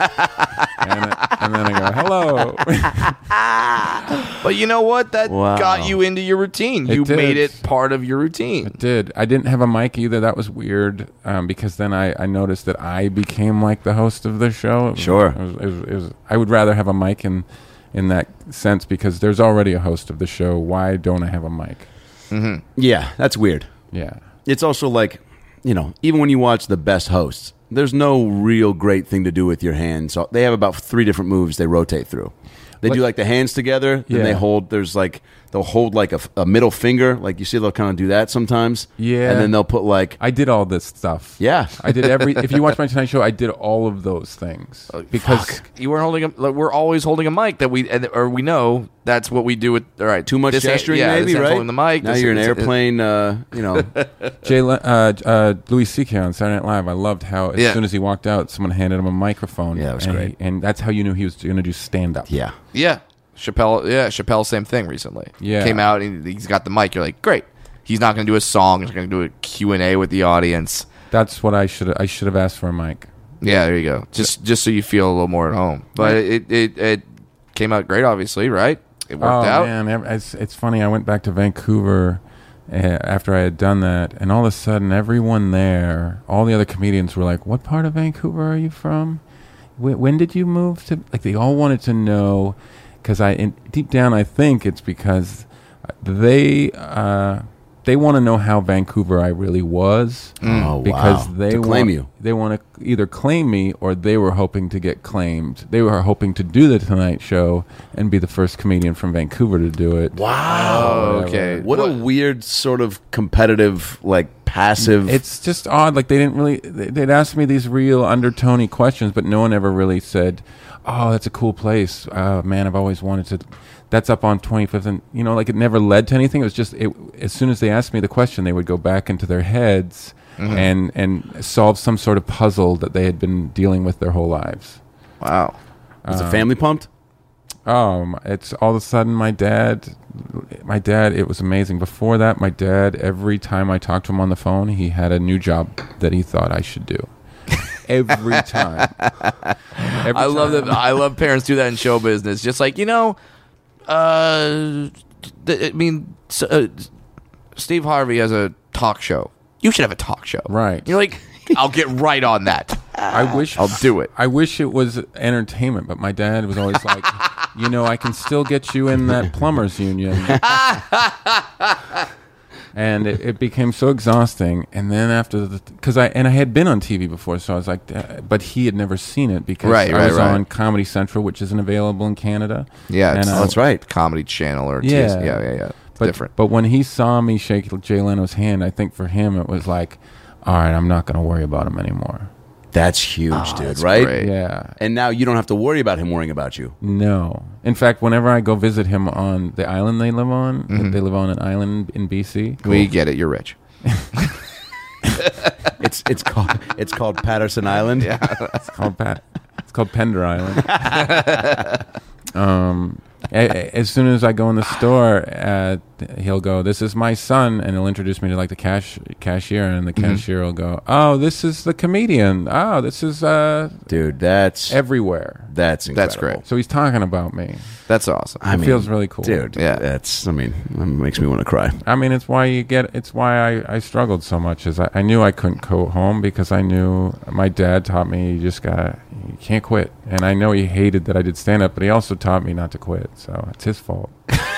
then I go, hello. But you know what? That Wow. got you into your routine. You did. made it part of your routine. I didn't have a mic either. That was weird, because then I noticed that I became like the host of the show. Sure. It was, I would rather have a mic in that sense, because there's already a host of the show. Why don't I have a mic? Yeah, that's weird. Yeah. It's also like, even when you watch the best hosts, there's no real great thing to do with your hands. So they have about 3 different moves they rotate through. They do like the hands together, then they Yeah. hold, they'll hold like a middle finger. Like you see they'll kind of do that sometimes. Yeah. And then they'll put like, I did all this stuff. yeah. I did if you watch my Tonight Show, I did all of those things. Because You weren't holding we're always holding a mic that we know that's what we do with. All right, Too much this hand- gesturing, yeah, maybe, this hand's right? holding the mic. Now this- you're an this- airplane, Louis C.K. on Saturday Night Live, I loved how as soon as he walked out, someone handed him a microphone. Yeah, that was and great. and that's how you knew he was going to do stand-up. Yeah. Yeah, Chappelle, same thing recently. Yeah. Came out and he's got the mic. You're like, great. He's not going to do a song. He's going to do a Q&A with the audience. That's what I should have asked for a mic. Yeah, there you go. Just so you feel a little more at home. But it came out great, obviously, right? It worked out. Man, it's funny. I went back to Vancouver after I had done that, and all of a sudden, everyone there, all the other comedians were like, "What part of Vancouver are you from? When did you move to?" Like they all wanted to know, because deep down, I think it's because they want to know how Vancouver I really was. Oh, Because wow. they To claim want, you. They want to either claim me or they were hoping to get claimed. They were hoping to do the Tonight Show and be the first comedian from Vancouver to do it. Wow. Okay. What a weird sort of competitive, like passive. It's just odd. Like they didn't really. They'd ask me these real undertony questions, but no one ever really said, "Oh, that's a cool place. Man, I've always wanted to." That's up on 25th, and like it never led to anything. It was just as soon as they asked me the question, they would go back into their heads and solve some sort of puzzle that they had been dealing with their whole lives. Wow. Is the family pumped? It's all of a sudden my dad, it was amazing. Before that, my dad, every time I talked to him on the phone, he had a new job that he thought I should do. Every time. I love that. I love parents do that in show business. Just like, Steve Harvey has a talk show. You should have a talk show. Right. You're like, I'll get right on that. I'll do it. I wish it was entertainment, but my dad was always like, I can still get you in that plumbers union. And it became so exhausting. And then after because I had been on TV before, so I was like, but he had never seen it because I was on Comedy Central, which isn't available in Canada. Yeah, and, that's right. Comedy Channel or yeah, yeah. But, different. But when he saw me shake Jay Leno's hand, I think for him it was like, all right, I'm not going to worry about him anymore. That's huge, dude, that's right? great. Yeah. And now you don't have to worry about him worrying about you. No. In fact, whenever I go visit him on the island they live on, they live on an island in BC. We get it. You're rich. It's called Patterson Island. Yeah. It's called Pender Island. As soon as I go in the store, he'll go, "This is my son," and he'll introduce me to like the cashier, and the cashier will go, "Oh, this is the comedian. Oh, this is Dude, that's everywhere." That's incredible. That's great. So he's talking about me. That's awesome. It feels really cool, dude. Yeah. That makes me want to cry. I mean, it's why I struggled so much. Is I knew I couldn't go home because I knew my dad taught me you can't quit, and I know he hated that I did stand up, but he also taught me not to quit. So it's his fault.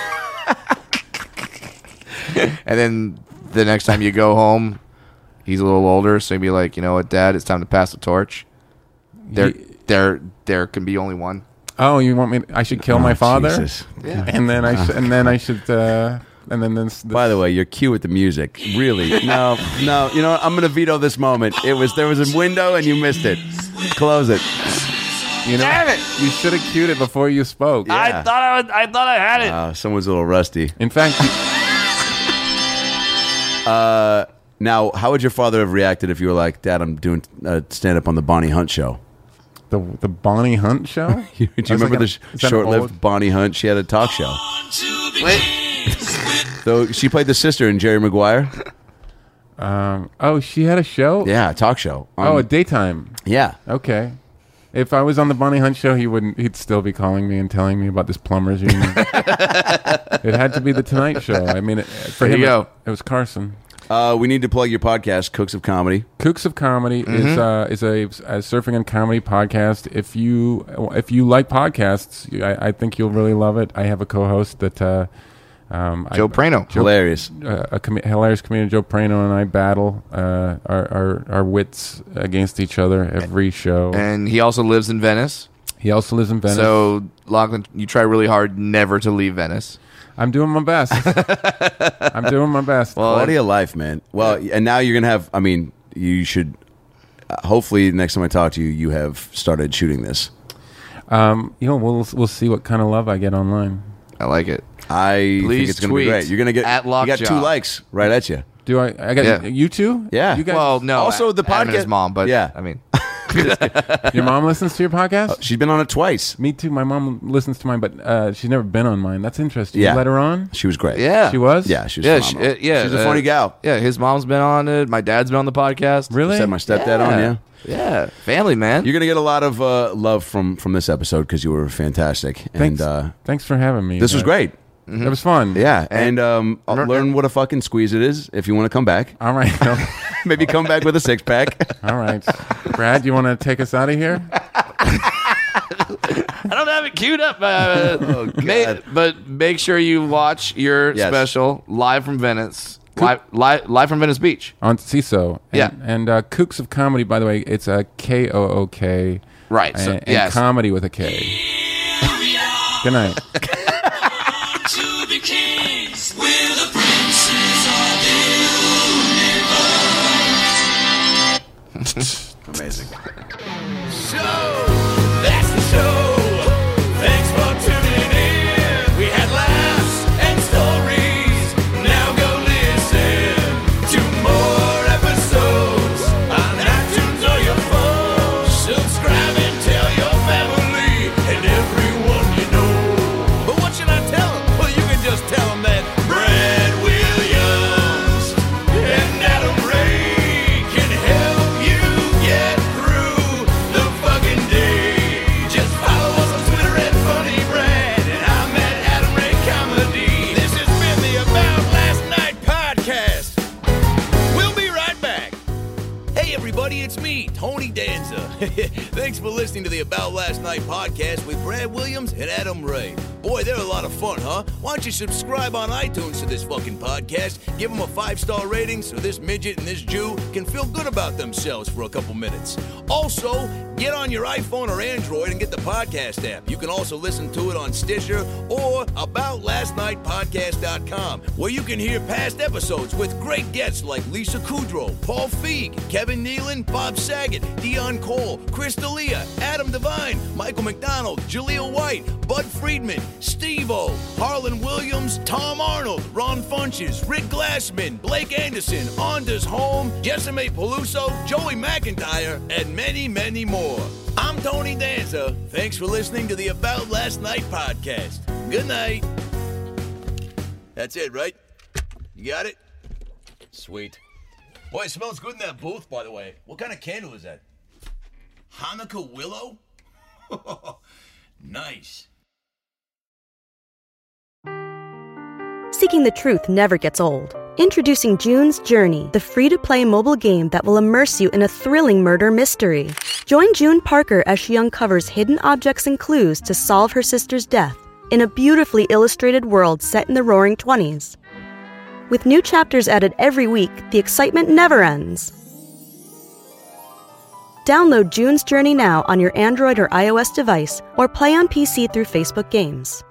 And then the next time you go home, he's a little older, so he'd be like, "You know what, Dad? It's time to pass the torch. There can be only one." Oh, you want me? I should kill my father, Jesus. Yeah. and then I should. And then this. By the way, your cue with the music, really? No. You know what? I'm going to veto this moment. There was a window and you missed it. Close it. Damn it! You should have cued it before you spoke. Yeah. I thought I had it. Someone's a little rusty. In fact, Now, how would your father have reacted if you were like, "Dad, I'm doing stand-up on the Bonnie Hunt show"? the Bonnie Hunt show. Do you remember the is that an short-lived old- Bonnie Hunt? She had a talk show. Wait. So she played the sister in Jerry Maguire. Oh, she had a show. Yeah, a talk show. Oh, a daytime. Yeah. Okay. If I was on the Bonnie Hunt show, he'd still be calling me and telling me about this plumbers union. It had to be the Tonight Show. I mean, for There him, you go. it was Carson. We need to plug your podcast, Cooks of Comedy. Kooks of Comedy is a surfing and comedy podcast. If you like podcasts, I think you'll really love it. I have a co-host that Joe Prano. Hilarious. Hilarious comedian Joe Prano and I battle our wits against each other every show. And he also lives in Venice. He also lives in Venice. So, Lachlan, you try really hard never to leave Venice. I'm doing my best. I'm doing my best. Quality of life, man. Well, and now you're going to have, you should, hopefully next time I talk to you, you have started shooting this. We'll see what kind of love I get online. I like it. I think Please it's going to be tweet great. You're going to get, at you got Lockjaw. 2 likes right at you. Do I got Yeah. you too? Yeah. You guys, Well, no. Also, the Adam and his podcast- mom, but Yeah. I mean, your mom listens to your podcast? She's been on it twice. Me too. My mom listens to mine, but she's never been on mine. That's interesting. Yeah. You let her on? She was great. yeah, She was? Yeah, she was Yeah, phenomenal. yeah. She's a funny gal. Yeah, his mom's been on it. My dad's been on the podcast. Really? Just had my stepdad on, yeah. Yeah, family, man. You're going to get a lot of love from this episode because you were fantastic. Thanks. And Thanks for having me. this was great. It was fun. Yeah. And I'll learn what a fucking squeeze it is if you want to come back. All right. Maybe come back with a 6-pack. All right. Brad, you want to take us out of here? I don't have it queued up, God. but make sure you watch your Yes. special live from Venice, live from Venice Beach. On CISO. Yeah. And Kooks of Comedy, by the way, it's a KOOK. Right, so- And yes. comedy with a K. Good night. To the kings, we're the princes of the universe. Amazing. So, that's the show. Thanks for tuning in. We had laughs and stories. Now go listen to more episodes on iTunes or your phone. Subscribe and tell your family and everyone you know. Thanks for listening to the About Last Night podcast with Brad Williams and Adam Ray. Boy, they're a lot of fun, huh? Why don't you subscribe on iTunes to this fucking podcast? Give them a 5-star rating so this midget and this Jew can feel good about themselves for a couple minutes. Also, get on your iPhone or Android and get the podcast app. You can also listen to it on Stitcher or AboutLastNightPodcast.com, where you can hear past episodes with great guests like Lisa Kudrow, Paul Feig, Kevin Nealon, Bob Saget, Dion Cole, Chris D'Elia, Adam Devine, Michael McDonald, Jaleel White, Bud Friedman, Steve-O, Harlan Williams, Tom Arnold, Ron Funches, Rick Glassman, Blake Anderson, Anders Holm, Jessime Peluso, Joey McIntyre, and many, many more. I'm Tony Danza. Thanks for listening to the About Last Night podcast. Good night. That's it, right? You got it? Sweet. Boy, it smells good in that booth, by the way. What kind of candle is that? Hanukkah willow? Nice. Seeking the truth never gets old. Introducing June's Journey, the free-to-play mobile game that will immerse you in a thrilling murder mystery. Join June Parker as she uncovers hidden objects and clues to solve her sister's death in a beautifully illustrated world set in the Roaring '20s. With new chapters added every week, the excitement never ends. Download June's Journey now on your Android or iOS device, or play on PC through Facebook Games.